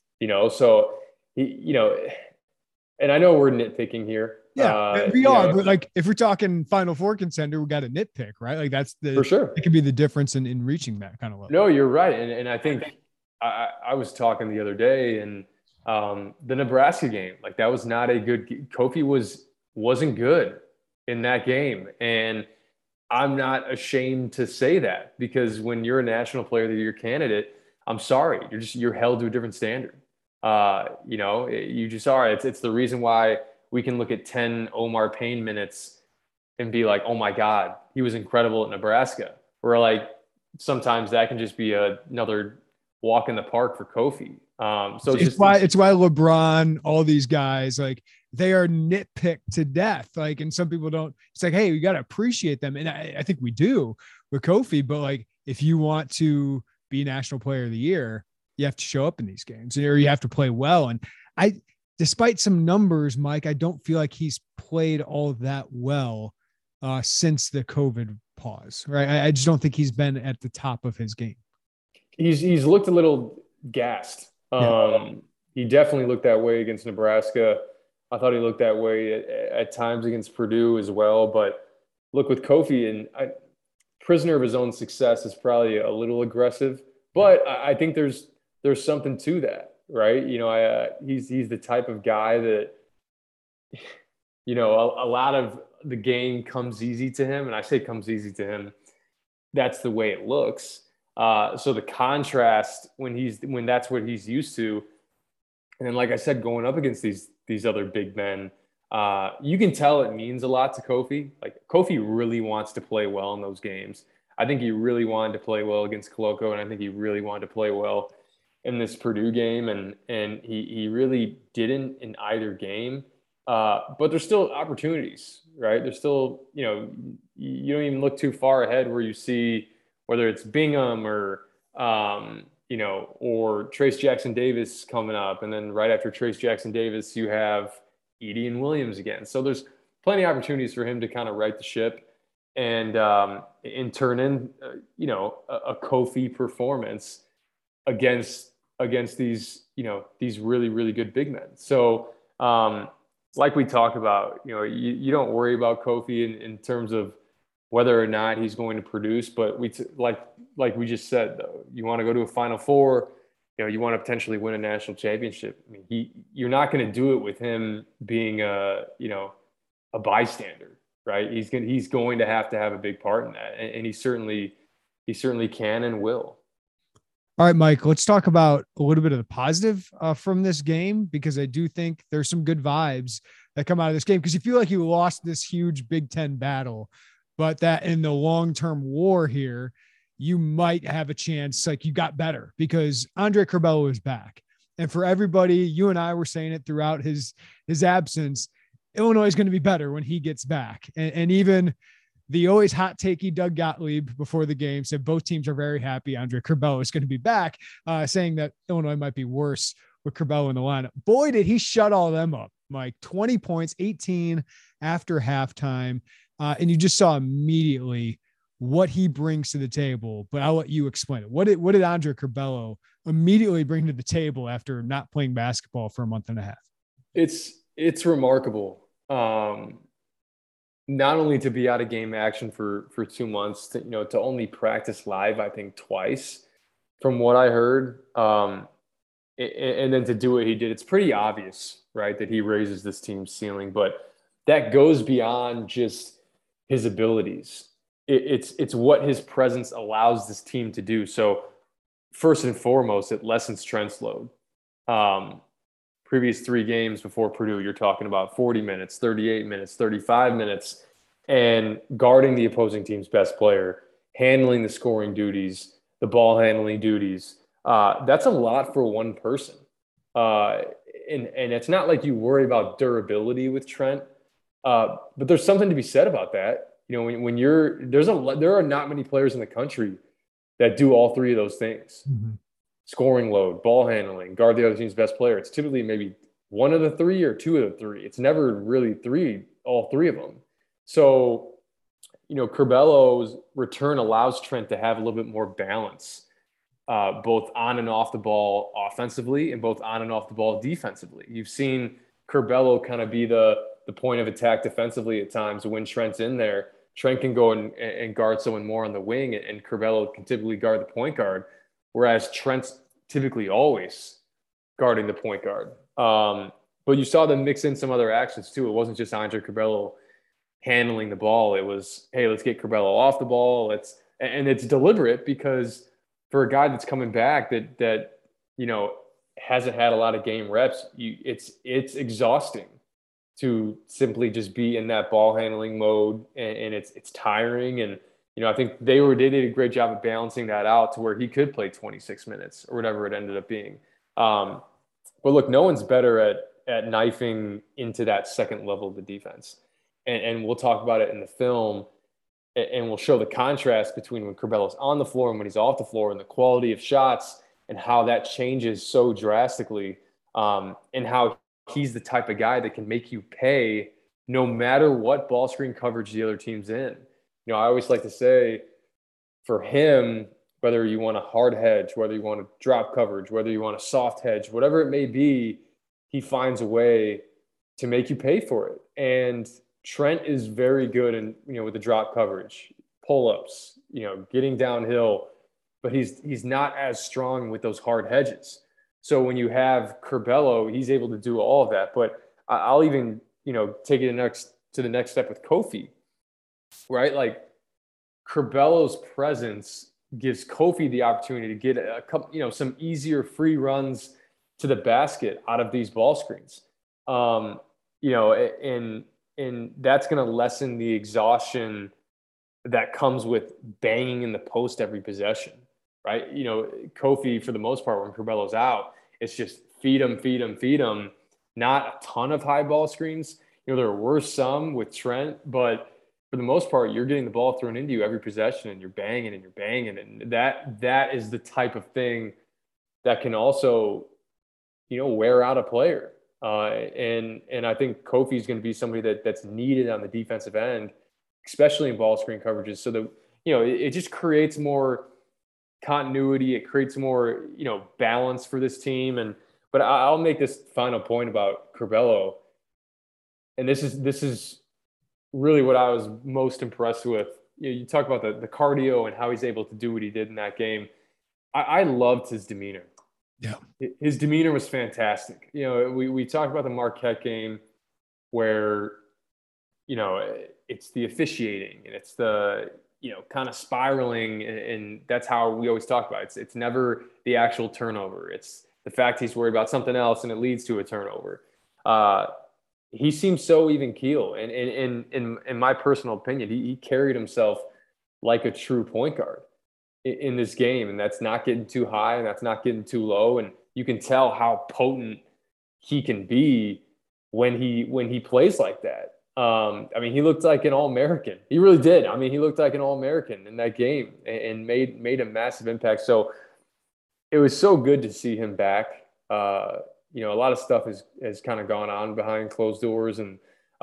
he, and I know we're nitpicking here. Yeah, we are, but like if we're talking Final Four contender, we got to nitpick, right? Like that's for sure. It could be the difference in reaching that kind of level. No, you're right. And I think I was talking the other day, and the Nebraska game, like that was not a good. Kofi wasn't good in that game, and I'm not ashamed to say that, because when you're a National Player of the Year candidate, I'm sorry, you're held to a different standard. You just are. It's the reason why we can look at 10 Omar Payne minutes and be like, oh my God, he was incredible at Nebraska. Where like sometimes that can just be another walk in the park for Kofi. So it's why LeBron, all these guys, like they are nitpicked to death. Like, and some people don't. It's like, hey, we got to appreciate them, and I think we do with Kofi. But like, if you want to be National Player of the Year, you have to show up in these games, or you have to play well. And despite some numbers, Mike, I don't feel like he's played all that well since the COVID pause, right? I just don't think he's been at the top of his game. He's looked a little gassed. He definitely looked that way against Nebraska. I thought he looked that way at times against Purdue as well. But look, with Kofi, and prisoner of his own success is probably a little aggressive, but I think there's something to that, right? He's the type of guy that, a lot of the game comes easy to him. And I say comes easy to him, that's the way it looks. So the contrast when that's what he's used to. And then, like I said, going up against these other big men, you can tell it means a lot to Kofi. Like Kofi really wants to play well in those games. I think he really wanted to play well against Koloko, and I think he really wanted to play well in this Purdue game, and he really didn't in either game. But there's still opportunities, right? There's still, you don't even look too far ahead where you see whether it's Bingham or Trace Jackson Davis coming up, and then right after Trace Jackson Davis, you have Edey and Williams again. So there's plenty of opportunities for him to kind of right the ship and turn in, a Kofi performance against these, these really, really good big men. So like we talk about, you don't worry about Kofi in terms of whether or not he's going to produce, but like we just said, though, you want to go to a Final Four, you want to potentially win a national championship. I mean, you're not going to do it with him being a bystander, right? He's going to have a big part in that, and he certainly can and will. All right, Mike, let's talk about a little bit of the positive from this game, because I do think there's some good vibes that come out of this game, because you feel like you lost this huge Big Ten battle, but that in the long-term war here, you might have a chance, like you got better because Andre Curbelo is back. And for everybody, you and I were saying it throughout his absence, Illinois is going to be better when he gets back. And even the always hot takey Doug Gottlieb before the game said both teams are very happy Andre Curbelo is going to be back, saying that Illinois might be worse with Curbelo in the lineup. Boy, did he shut all them up, Mike. 20 points, 18 after halftime. And you just saw immediately what he brings to the table, but I'll let you explain it. What did Andre Curbelo immediately bring to the table after not playing basketball for a month and a half? It's remarkable. Not only to be out of game action for 2 months, to only practice live, I think twice from what I heard. And then to do what he did, it's pretty obvious, right, that he raises this team's ceiling, but that goes beyond just his abilities. It's what his presence allows this team to do. So first and foremost, it lessens Trent's load. previous 3 games before Purdue, you're talking about 40 minutes, 38 minutes, 35 minutes, and guarding the opposing team's best player, handling the scoring duties, the ball handling duties. That's a lot for one person. And it's not like you worry about durability with Trent, but there's something to be said about that. You know, when there are not many players in the country that do all 3 of those things. Mm-hmm. Scoring load, ball handling, guard the other team's best player. It's typically maybe 1 of the 3 or 2 of the 3. It's never really all 3 of them. So, you know, Curbello's return allows Trent to have a little bit more balance, both on and off the ball offensively and both on and off the ball defensively. You've seen Curbello kind of be the point of attack defensively at times. When Trent's in there, Trent can go and guard someone more on the wing, and Curbello can typically guard the point guard, whereas Trent's typically always guarding the point guard. But you saw them mix in some other actions too. It wasn't just Andre Curbello handling the ball. It was, hey, let's get Curbello off the ball. And it's deliberate, because for a guy that's coming back that you know hasn't had a lot of game reps, it's exhausting to simply just be in that ball handling mode, and it's tiring. And you know, I think they did a great job of balancing that out to where he could play 26 minutes or whatever it ended up being. But look, no one's better at knifing into that second level of the defense. And we'll talk about it in the film, and we'll show the contrast between when Curbello's on the floor and when he's off the floor, and the quality of shots and how that changes so drastically, and how he's the type of guy that can make you pay no matter what ball screen coverage the other team's in. You know, I always like to say, for him, whether you want a hard hedge, whether you want a drop coverage, whether you want a soft hedge, whatever it may be, he finds a way to make you pay for it. And Trent is very good in, you know, with the drop coverage, pull-ups, you know, getting downhill, but he's not as strong with those hard hedges. So when you have Curbello, he's able to do all of that. But I'll even, you know, take it to the next step with Kofi, right? Like, Curbello's presence gives Kofi the opportunity to get a couple, you know, some easier free runs to the basket out of these ball screens. You know, and that's going to lessen the exhaustion that comes with banging in the post every possession, right? You know, Kofi, for the most part, when Curbello's out, it's just feed him. Not a ton of high ball screens. You know, there were some with Trent, but for the most part, you're getting the ball thrown into you every possession, and you're banging. And that is the type of thing that can also, you know, wear out a player. And I think Kofi is going to be somebody that's needed on the defensive end, especially in ball screen coverages. So that, you know, it just creates more continuity. It creates more, you know, balance for this team. But I'll make this final point about Curbello. And this is really what I was most impressed with. You know, you talk about the cardio and how he's able to do what he did in that game. I loved his demeanor. Yeah, his demeanor was fantastic. You know, we talked about the Marquette game where, you know, it's the officiating and it's the, you know, kind of spiraling, and that's how we always talk about it. It's never the actual turnover. It's the fact he's worried about something else and it leads to a turnover. He seems so even keel, and in my personal opinion, he carried himself like a true point guard in this game, and that's not getting too high and that's not getting too low. And you can tell how potent he can be when he plays like that. I mean, he looked like an All-American. He really did. I mean, he looked like an All-American in that game and made a massive impact. So it was so good to see him back. You know, a lot of stuff has kind of gone on behind closed doors, and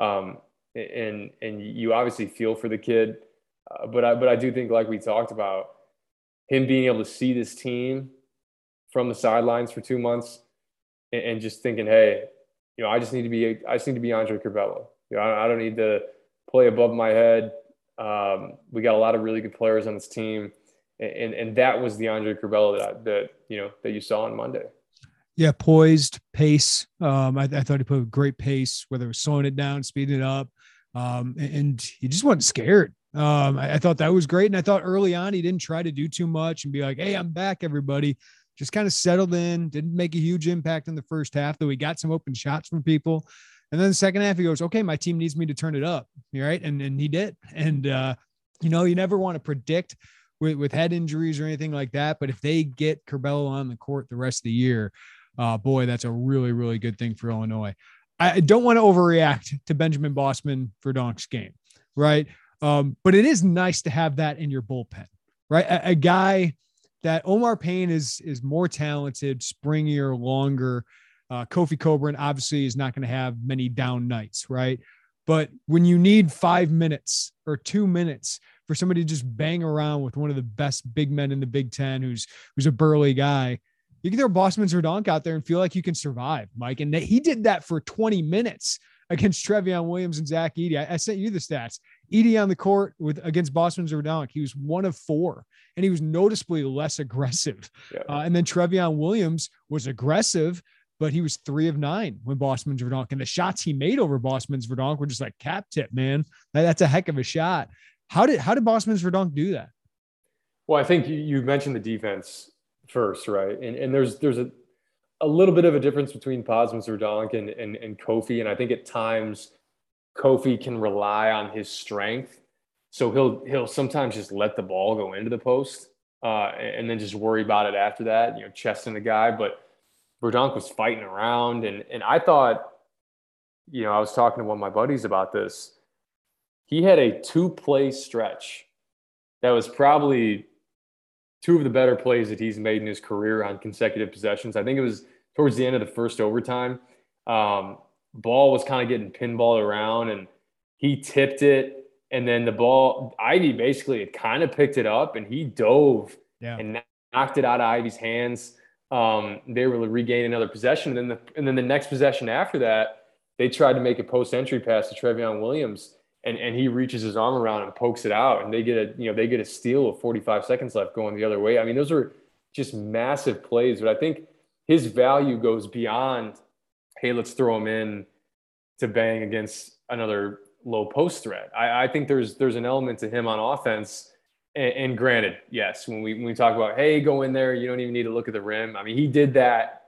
you obviously feel for the kid. But I do think, like we talked about, him being able to see this team from the sidelines for 2 months and just thinking, hey, you know, I just need to be Andre Curbello. You know, I don't need to play above my head. We got a lot of really good players on this team, and that was the Andre Curbello that you saw on Monday. Yeah, poised, pace. I thought he put a great pace, whether it was slowing it down, speeding it up, and he just wasn't scared. I thought that was great, and I thought early on he didn't try to do too much and be like, "Hey, I'm back, everybody." just kind of settled in, didn't make a huge impact in the first half, though he got some open shots from people. And then the second half, he goes, okay, my team needs me to turn it up. Right. And he did. And, you know, you never want to predict with head injuries or anything like that. But if they get Curbelo on the court the rest of the year, boy, that's a really, really good thing for Illinois. I don't want to overreact to Benjamin Bosmans-Verdonk's game, right? But it is nice to have that in your bullpen, right? A guy that Omar Payne is more talented, springier, longer. Kofi Coburn obviously is not going to have many down nights, right? But when you need 5 minutes or 2 minutes for somebody to just bang around with one of the best big men in the Big Ten, who's a burly guy, you can throw Bosmans-Verdonk out there and feel like you can survive, Mike. And he did that for 20 minutes against Trevion Williams and Zach Edey. I sent you the stats. Edey on the court against Bosmans-Verdonk, he was 1 of 4, and he was noticeably less aggressive. Yeah. And then Trevion Williams was aggressive, but he was 3 of 9 when Bosmans-Verdonk. And the shots he made over Bosmans-Verdonk were just like cap tip, man. That's a heck of a shot. How did Bosmans-Verdonk do that? Well, I think you mentioned the defense first, right? And there's a little bit of a difference between Bosmans-Verdonk and Kofi. And I think at times Kofi can rely on his strength. So he'll sometimes just let the ball go into the post and then just worry about it after that, you know, chesting the guy. But Verdonk was fighting around. And I thought, you know, I was talking to one of my buddies about this. He had a 2-play stretch that was probably 2 of the better plays that he's made in his career on consecutive possessions. I think it was towards the end of the first overtime. Ball was kind of getting pinballed around, and he tipped it. And then the ball, Ivy basically had kind of picked it up, and he dove and knocked it out of Ivy's hands. They were regaining another possession. And then the next possession after that, they tried to make a post-entry pass to Trevion Williams, and he reaches his arm around and pokes it out, and they get a steal with 45 seconds left going the other way. I mean, those are just massive plays, but I think his value goes beyond, hey, let's throw him in to bang against another low post threat. I think there's an element to him on offense. And granted, yes, when we talk about, hey, go in there, you don't even need to look at the rim. I mean, he did that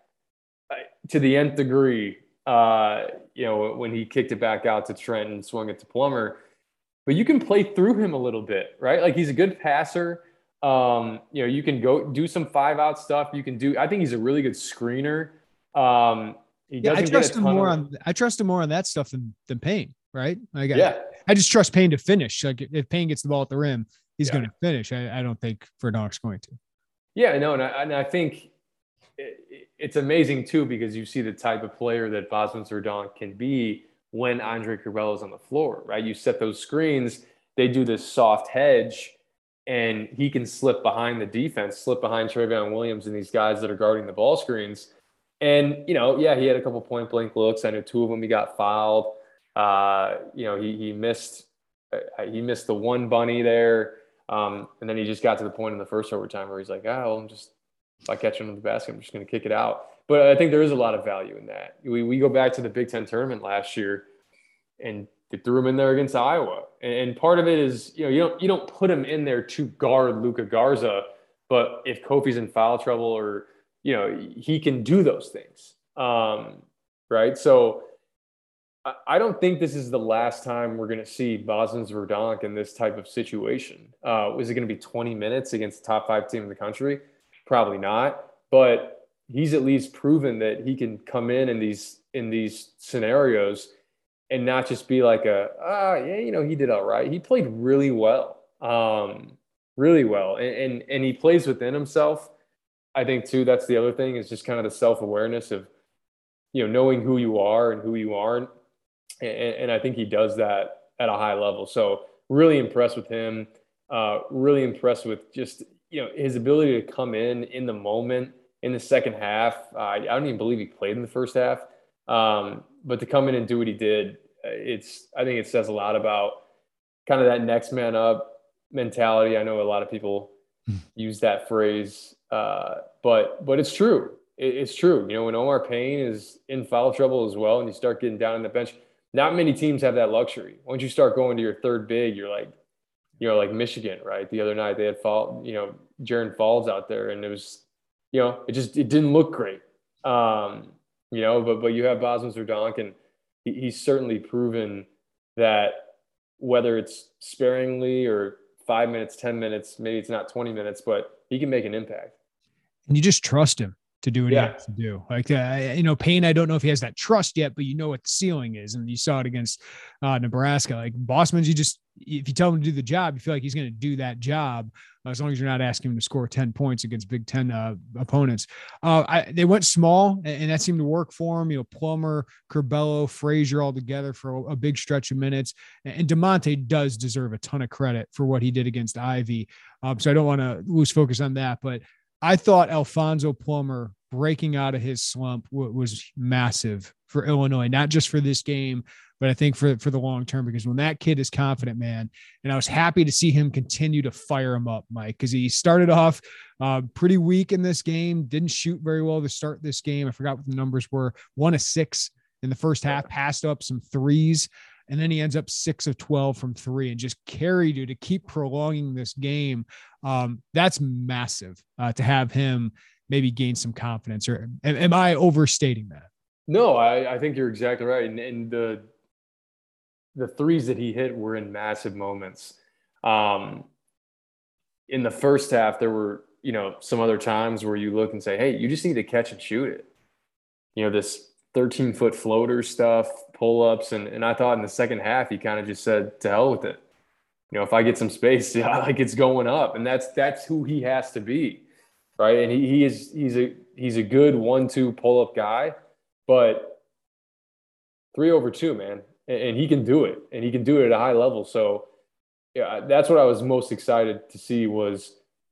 to the nth degree. You know, when he kicked it back out to Trent and swung it to Plummer, but you can play through him a little bit, right? Like, he's a good passer. You know, you can go do some 5-out stuff. I think he's a really good screener. I trust him more on that stuff than Payne, right? Like, I just trust Payne to finish. Like, if Payne gets the ball at the rim, he's going to finish. I don't think Verdonk's going to. Yeah, no, and I think it's amazing too, because you see the type of player that Bosmans-Verdonk can be when Andre Curbelo is on the floor, right? You set those screens, they do this soft hedge, and he can slip behind the defense, slip behind Trevion Williams and these guys that are guarding the ball screens. And, you know, he had a couple point blank looks. I know 2 of them he got fouled. You know, he missed the one bunny there. And then he just got to the point in the first overtime where he's like, if I catch him in the basket, I'm just going to kick it out. But I think there is a lot of value in that. We go back to the Big Ten tournament last year, and they threw him in there against Iowa. And part of it is, you know, you don't put him in there to guard Luka Garza, but if Kofi's in foul trouble, or, you know, he can do those things. Right. So I don't think this is the last time we're going to see Bosmans-Verdonk in this type of situation. Is it going to be 20 minutes against the top 5 team in the country? Probably not. But he's at least proven that he can come in these scenarios and not just be like you know, he did all right. He played really well, really well. And he plays within himself. I think too, that's the other thing, is just kind of the self-awareness of, you know, knowing who you are and who you aren't. And I think he does that at a high level. So really impressed with him. Really impressed with just, you know, his ability to come in the moment in the second half. I don't even believe he played in the first half. But to come in and do what he did, I think it says a lot about kind of that next man up mentality. I know a lot of people use that phrase, but it's true. It's true. You know, when Omar Payne is in foul trouble as well, and you start getting down on the bench, not many teams have that luxury. Once you start going to your third big, you're like Michigan, right? The other night they had Jaron Falls out there, and it was it didn't look great. But you have Bosman Zerdonk, and he's certainly proven that whether it's sparingly or 5 minutes, 10 minutes, maybe it's not 20 minutes, but he can make an impact. And you just trust him to do what he has to do. Like, Payne, I don't know if he has that trust yet, but you know what the ceiling is. And you saw it against Nebraska. Like Bosman's, if you tell him to do the job, you feel like he's going to do that job as long as you're not asking him to score 10 points against Big Ten opponents. They went small, and that seemed to work for him. Plummer, Curbelo, Frazier all together for a big stretch of minutes. And DeMonte does deserve a ton of credit for what he did against Ivy. So I don't want to lose focus on that, but I thought Alfonso Plummer breaking out of his slump was massive for Illinois, not just for this game, but I think for the long term, because when that kid is confident, man, and I was happy to see him continue to fire him up, Mike, because he started off pretty weak in this game, didn't shoot very well to start this game. I forgot what the numbers were. 1 of 6 in the first half, passed up some threes, and then he ends up 6 of 12 from 3 and just carried you to keep prolonging this game. That's massive to have him maybe gain some confidence. Or am I overstating that? No, I think you're exactly right. And the threes that he hit were in massive moments. In the first half, there were, some other times where you look and say, hey, you just need to catch and shoot it. This 13-foot floater stuff, pull-ups. And I thought in the second half, he kind of just said, to hell with it. If I get some space, it's going up. And that's who he has to be, right? And he's a good 1-2 pull-up guy, but 3 over 2, man. And he can do it, and he can do it at a high level. So that's what I was most excited to see was,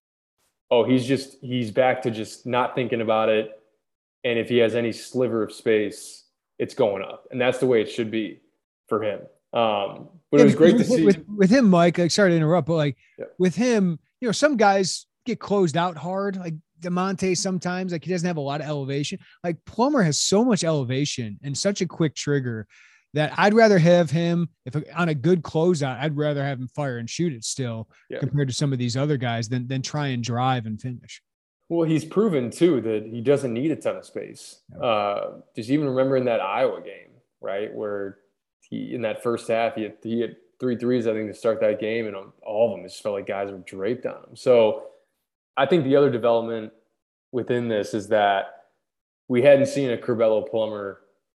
he's back to just not thinking about it. And if he has any sliver of space, it's going up. And that's the way it should be for him. But it was great to see with him, Mike, sorry to interrupt, but with him, some guys get closed out hard. Like DeMonte sometimes, like he doesn't have a lot of elevation. Like Plummer has so much elevation and such a quick trigger that I'd rather have him, if on a good closeout, I'd rather have him fire and shoot it still compared to some of these other guys than try and drive and finish. Well, he's proven too that he doesn't need a ton of space. Just even remember in that Iowa game, right, where in that first half, he had 3 threes, I think, to start that game, and all of them just felt like guys were draped on him. So I think the other development within this is that we hadn't seen a Curbelo Plummer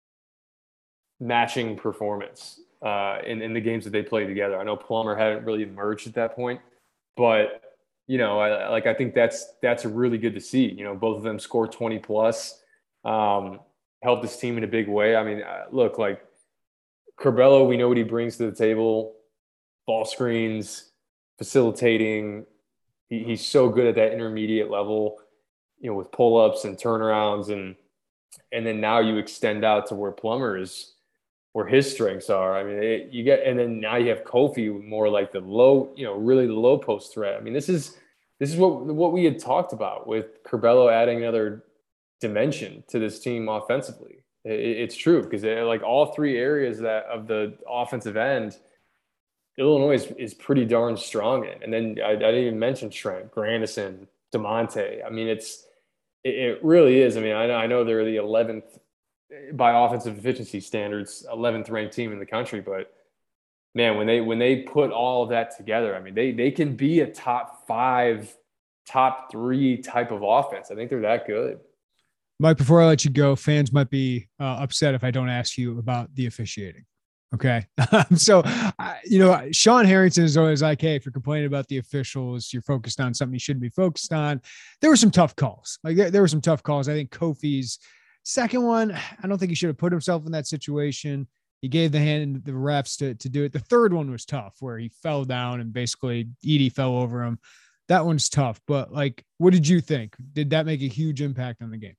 matching performance in the games that they played together. I know Plummer hadn't really emerged at that point, but I think that's really good to see. Both of them scored 20 plus, helped this team in a big way. I mean, look, like Curbelo, we know what he brings to the table: ball screens, facilitating. He's so good at that intermediate level, with pull-ups and turnarounds, and then now you extend out to where Plummer is, where his strengths are. I mean, and then now you have Kofi more like the low, really the low post threat. I mean, this is what we had talked about with Curbelo adding another dimension to this team offensively. It's true, because like all 3 areas of the offensive end, Illinois is pretty darn strong in. And then I didn't even mention Trent, Grandison, DeMonte. I mean, it really is. I mean, I know they're the 11th by offensive efficiency standards, 11th ranked team in the country, but man, when they put all of that together, I mean, they can be a top 5, top 3 type of offense. I think they're that good. Mike, before I let you go, fans might be upset if I don't ask you about the officiating. Okay. So, Sean Harrington is always like, hey, if you're complaining about the officials, you're focused on something you shouldn't be focused on. There were some tough calls. Like there were some tough calls. I think Kofi's second one, I don't think he should have put himself in that situation. He gave the hand to the refs to do it. The third one was tough, where he fell down and basically Edey fell over him. That one's tough. But like, what did you think? Did that make a huge impact on the game?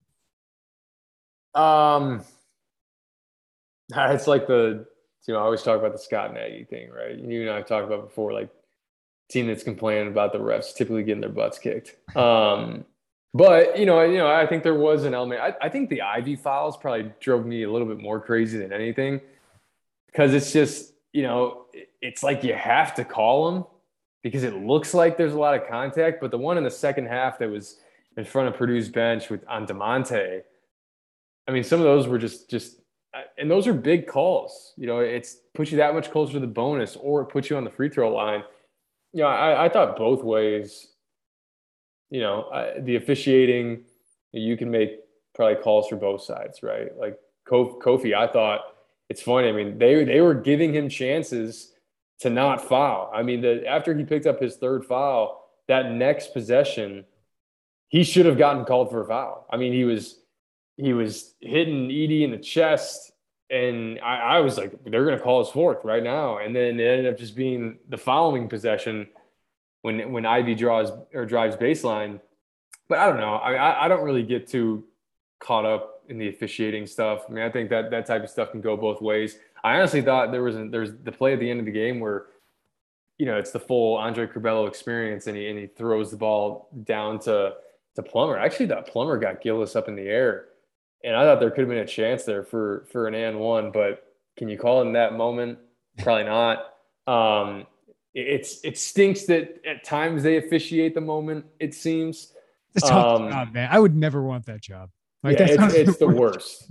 It's like I always talk about the Scott Nagy thing, right? You and I have talked about before, like team that's complaining about the refs typically getting their butts kicked. But, I think there was an element. I think the Ivy fouls probably drove me a little bit more crazy than anything, because it's just, it's like you have to call them because it looks like there's a lot of contact. But the one in the second half that was in front of Purdue's bench on DeMonte. I mean, some of those were just and those are big calls. You know, it's puts you that much closer to the bonus, or it puts you on the free throw line. You know, I thought both ways. You know, the officiating, you can make probably calls for both sides, right? Like Kofi, I thought it's funny. I mean, they were giving him chances to not foul. I mean, after he picked up his third foul, that next possession, he should have gotten called for a foul. I mean, he was hitting Edey in the chest, and I was like, they're going to call his fourth right now. And then it ended up just being the following possession when Ivy drives baseline. But I don't know. I don't really get too caught up in the officiating stuff. I mean, I think that type of stuff can go both ways. I honestly thought there's the play at the end of the game where, you know, it's the full Andre Curbelo experience, and he throws the ball down to Plummer. I actually thought Plummer got Gillis up in the air, and I thought there could have been a chance there for an and one, but can you call it in that moment? Probably not. It stinks that at times they officiate the moment, it seems. It's a tough job, man. I would never want that job. Like, yeah, it's the worst.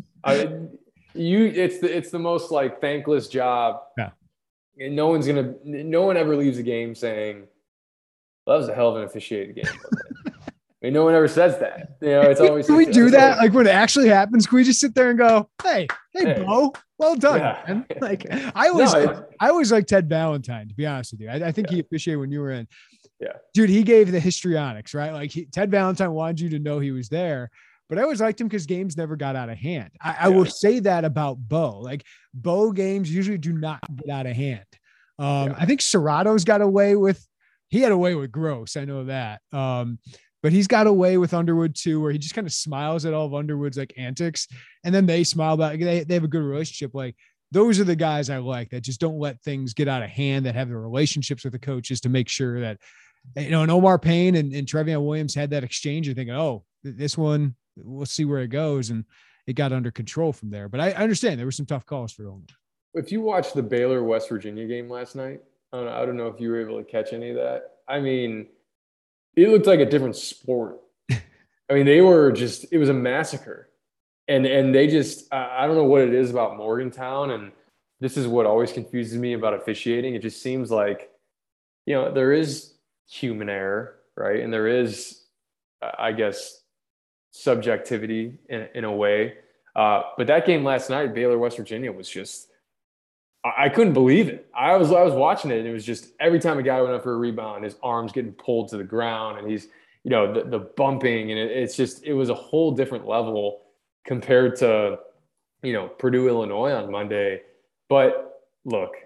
It's the most like thankless job. Yeah. And no one ever leaves a game saying, well, that was a hell of an officiated game. I mean, no one ever says that. You know, it's always. Can we do that? Like when it actually happens, can we just sit there and go, "Hey, Bo, well done, man." Like I always like Ted Valentine, to be honest with you. I think he officiated when you were in. Yeah, dude, he gave the histrionics, right? Like Ted Valentine wanted you to know he was there. But I always liked him because games never got out of hand. I will say that about Bo. Like Bo games usually do not get out of hand. I think Serrato's got away with. He had away with Gross. I know that. But he's got away with Underwood too, where he just kind of smiles at all of Underwood's like antics, and then they smile back. They have a good relationship. Like those are the guys I like that just don't let things get out of hand, that have the relationships with the coaches to make sure that, you know, and Omar Payne and Trevion Williams had that exchange. You're thinking, oh, this one, we'll see where it goes, and it got under control from there. But I understand there were some tough calls for Illinois. If you watched the Baylor West Virginia game last night, I don't know if you were able to catch any of that. I mean, it looked like a different sport. I mean, it was a massacre. And they just, I don't know what it is about Morgantown. And this is what always confuses me about officiating. It just seems like, you know, there is human error, right? And there is, I guess, subjectivity in a way. But that game last night, Baylor, West Virginia, was just, I couldn't believe it. I was watching it, and it was just every time a guy went up for a rebound, his arms getting pulled to the ground, and he's, you know, the bumping, and it was a whole different level compared to, you know, Purdue, Illinois on Monday. But look,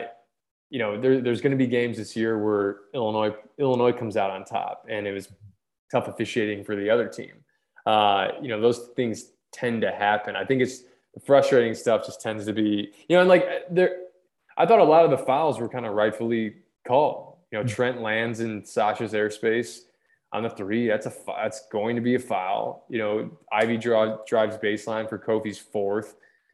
there's going to be games this year where Illinois comes out on top, and it was tough officiating for the other team. You know, those things tend to happen. I think it's the frustrating stuff just tends to be, you know, and like I thought a lot of the fouls were kind of rightfully called. You know, Trent lands in Sasha's airspace on the three. That's going to be a foul. You know, Ivy drives baseline for Kofi's fourth.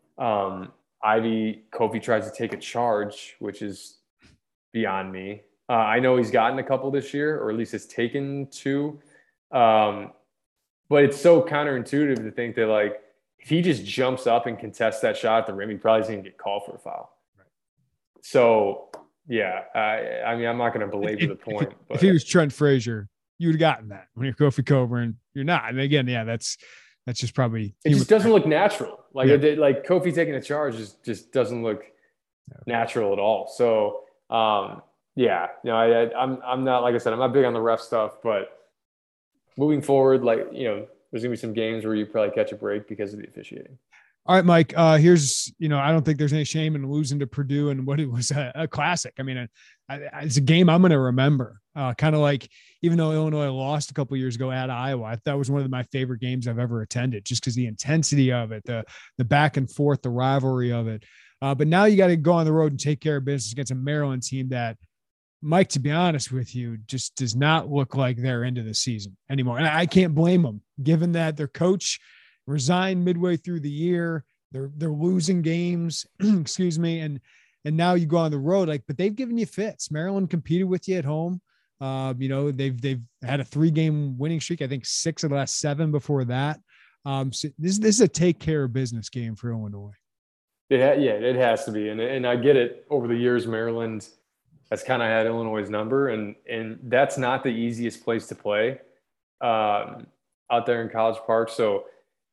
Kofi tries to take a charge, which is beyond me. I know he's gotten a couple this year, or at least has taken two. But it's so counterintuitive to think that, like, if he just jumps up and contests that shot at the rim, he probably doesn't even get called for a foul. Right. So, yeah, I mean, I'm not going to belabor the point. But if he was Trent Frazier, you would have gotten that. When you're Kofi Coburn, you're not. And again, yeah, that's just probably – it just doesn't look natural. Like, like Kofi taking a charge just doesn't look natural at all. So, yeah, you know, I'm not, like I said, I'm not big on the ref stuff, but moving forward, like, you know, there's going to be some games where you probably catch a break because of the officiating. All right, Mike, here's, you know, I don't think there's any shame in losing to Purdue and what it was a classic. I mean, it's a game I'm going to remember, kind of like, even though Illinois lost a couple of years ago at Iowa, that was one of my favorite games I've ever attended, just because the intensity of it, the back and forth, the rivalry of it. But now you got to go on the road and take care of business against a Maryland team that, Mike, to be honest with you, just does not look like they're into the season anymore. And I can't blame them, given that their coach resigned midway through the year. They're losing games, excuse me. And now you go on the road, like, but they've given you fits. Maryland competed with you at home. They've had a 3-game winning streak. I think 6 of the last 7 before that. So this is a take care of business game for Illinois. It has to be. And I get it. Over the years, Maryland has kind of had Illinois' number, and that's not the easiest place to play out there in College Park. So,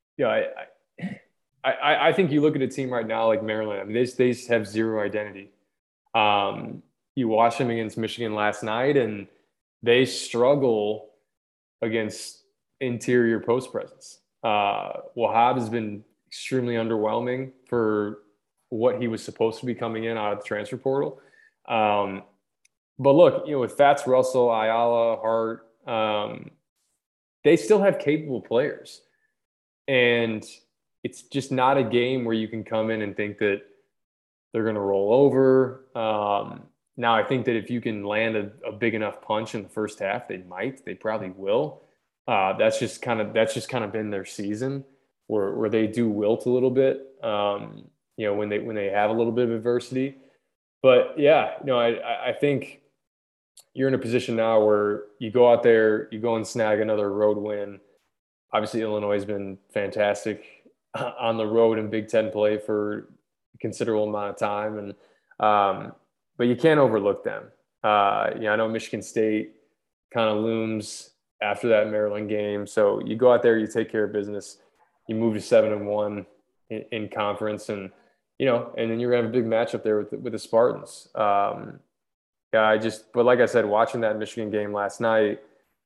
I think you look at a team right now like Maryland. I mean, they have zero identity. You watch them against Michigan last night, and they struggle against interior post presence. Wahab has been extremely underwhelming for what he was supposed to be coming in out of the transfer portal. But look, with Fats Russell, Ayala, Hart, they still have capable players. And it's just not a game where you can come in and think that they're going to roll over. Now, I think that if you can land a big enough punch in the first half, they probably will. That's just kind of been their season where they do wilt a little bit, when they have a little bit of adversity. But yeah, I think you're in a position now where you go out there, you go and snag another road win. Obviously, Illinois has been fantastic on the road in Big Ten play for a considerable amount of time, and but you can't overlook them. I know Michigan State kind of looms after that Maryland game, so you go out there, you take care of business, you move to 7-1 in conference, and and then you're gonna have a big matchup there with the Spartans. But like I said, watching that Michigan game last night,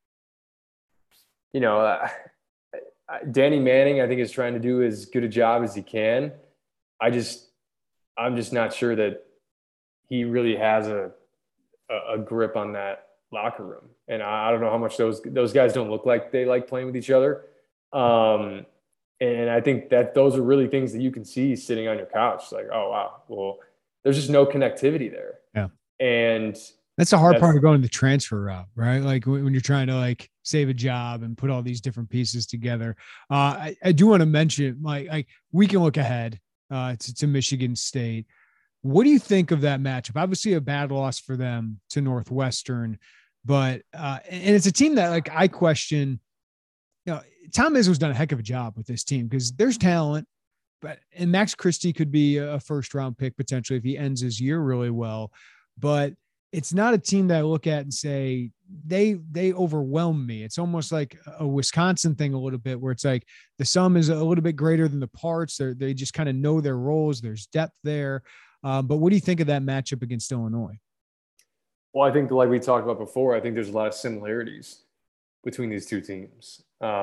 Danny Manning, I think, is trying to do as good a job as he can. I'm just not sure that he really has a grip on that locker room. And I don't know how much those guys don't look like they like playing with each other. And I think that those are really things that you can see sitting on your couch. Like, oh, wow, well, there's just no connectivity there. Yeah. And that's the hard part of going the transfer route, right? Like when you're trying to save a job and put all these different pieces together. I do want to mention, like we can look ahead to Michigan State. What do you think of that matchup? Obviously a bad loss for them to Northwestern, but and it's a team that I question. Tom Izzo's done a heck of a job with this team because there's talent, and Max Christie could be a first-round pick potentially if he ends his year really well. But it's not a team that I look at and say they overwhelm me. It's almost like a Wisconsin thing a little bit, where it's like the sum is a little bit greater than the parts. They just kind of know their roles. There's depth there. But what do you think of that matchup against Illinois? Well, I think like we talked about before, I think there's a lot of similarities between these two teams.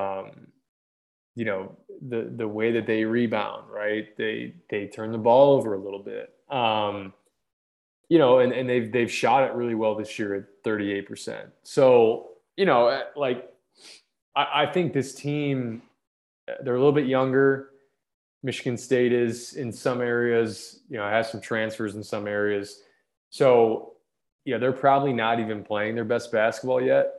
The way that they rebound, right? They turn the ball over a little bit. And they've shot it really well this year at 38%. So, I think this team, they're a little bit younger. Michigan State is in some areas, has some transfers in some areas. So, they're probably not even playing their best basketball yet.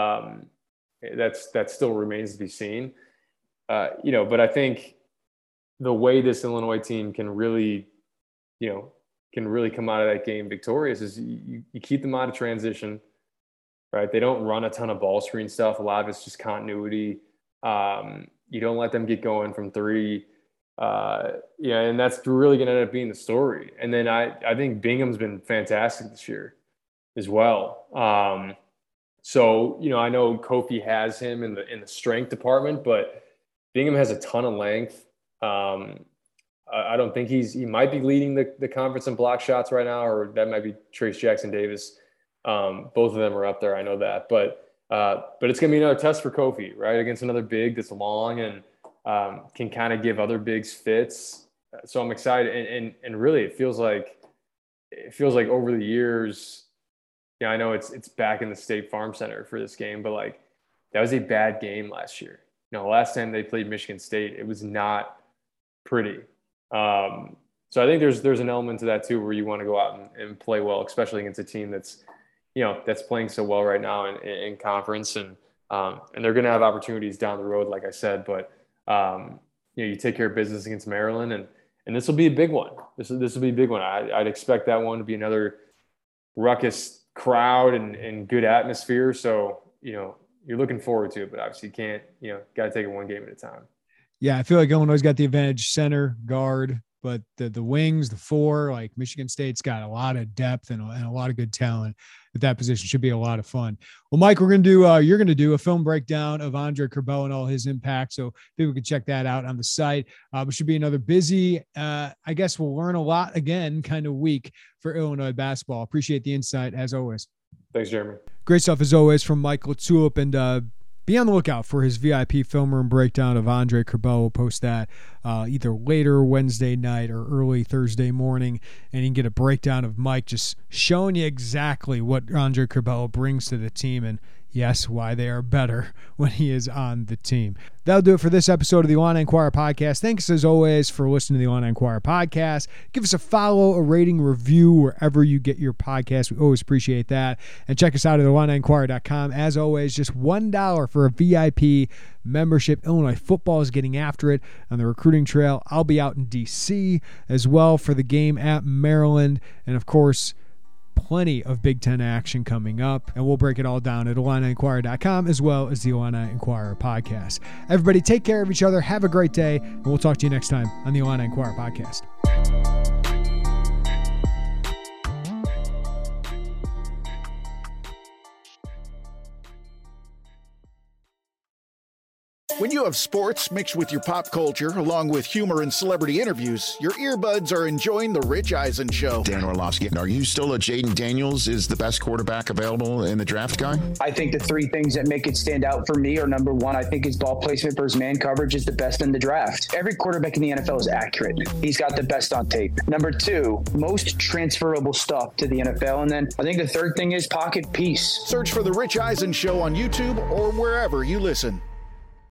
That still remains to be seen. But I think the way this Illinois team can really come out of that game victorious is you keep them out of transition, right? They don't run a ton of ball screen stuff. A lot of it's just continuity. You don't let them get going from three. And that's really going to end up being the story. And then I think Bingham's been fantastic this year as well. So, I know Kofi has him in the strength department, but Bingham has a ton of length. I don't think he might be leading the conference in block shots right now, or that might be Trace Jackson Davis. Both of them are up there. I know that, but it's going to be another test for Kofi, right? Against another big that's long and can kind of give other bigs fits. So I'm excited. And really it feels like over the years, I know it's back in the State Farm Center for this game, but that was a bad game last year. Last time they played Michigan State, it was not pretty. So I think there's an element to that too, where you want to go out and play well, especially against a team that's playing so well right now in conference, and they're going to have opportunities down the road, like I said. But you take care of business against Maryland, and this will be a big one. This will be a big one. I'd expect that one to be another ruckus crowd and good atmosphere. So, you're looking forward to it, but obviously you can't, got to take it one game at a time. Yeah, I feel like Illinois got the advantage center, guard, but the wings, the four, like Michigan State's got a lot of depth and a lot of good talent at that position. Should be a lot of fun. Well, Mike, you're going to do a film breakdown of Andre Curbelo and all his impact. So people can check that out on the site. It should be another busy, I guess we'll learn a lot again kind of week for Illinois basketball. Appreciate the insight as always. Thanks, Jeremy. Great stuff as always from Mike LeTulip, and be on the lookout for his VIP film room breakdown of Andre Curbelo. We'll post that either later Wednesday night or early Thursday morning, and you can get a breakdown of Mike just showing you exactly what Andre Curbelo brings to the team and, yes, why they are better when he is on the team. That'll do it for this episode of the Illini Inquirer Podcast. Thanks, as always, for listening to the Illini Inquirer Podcast. Give us a follow, a rating, review, wherever you get your podcast. We always appreciate that. And check us out at IlliniInquirer.com. As always, just $1 for a VIP membership. Illinois football is getting after it on the recruiting trail. I'll be out in D.C. as well for the game at Maryland. And, of course, plenty of Big Ten action coming up, and we'll break it all down at IlliniInquirer.com as well as the Illini Inquirer Podcast. Everybody take care of each other. Have a great day, and we'll talk to you next time on the Illini Inquirer Podcast. When you have sports mixed with your pop culture, along with humor and celebrity interviews, your earbuds are enjoying The Rich Eisen Show. Dan Orlovsky, are you still a Jaden Daniels is the best quarterback available in the draft guy? I think the three things that make it stand out for me are, number one, I think his ball placement versus man coverage is the best in the draft. Every quarterback in the NFL is accurate. He's got the best on tape. Number two, most transferable stuff to the NFL. And then I think the third thing is pocket peace. Search for The Rich Eisen Show on YouTube or wherever you listen.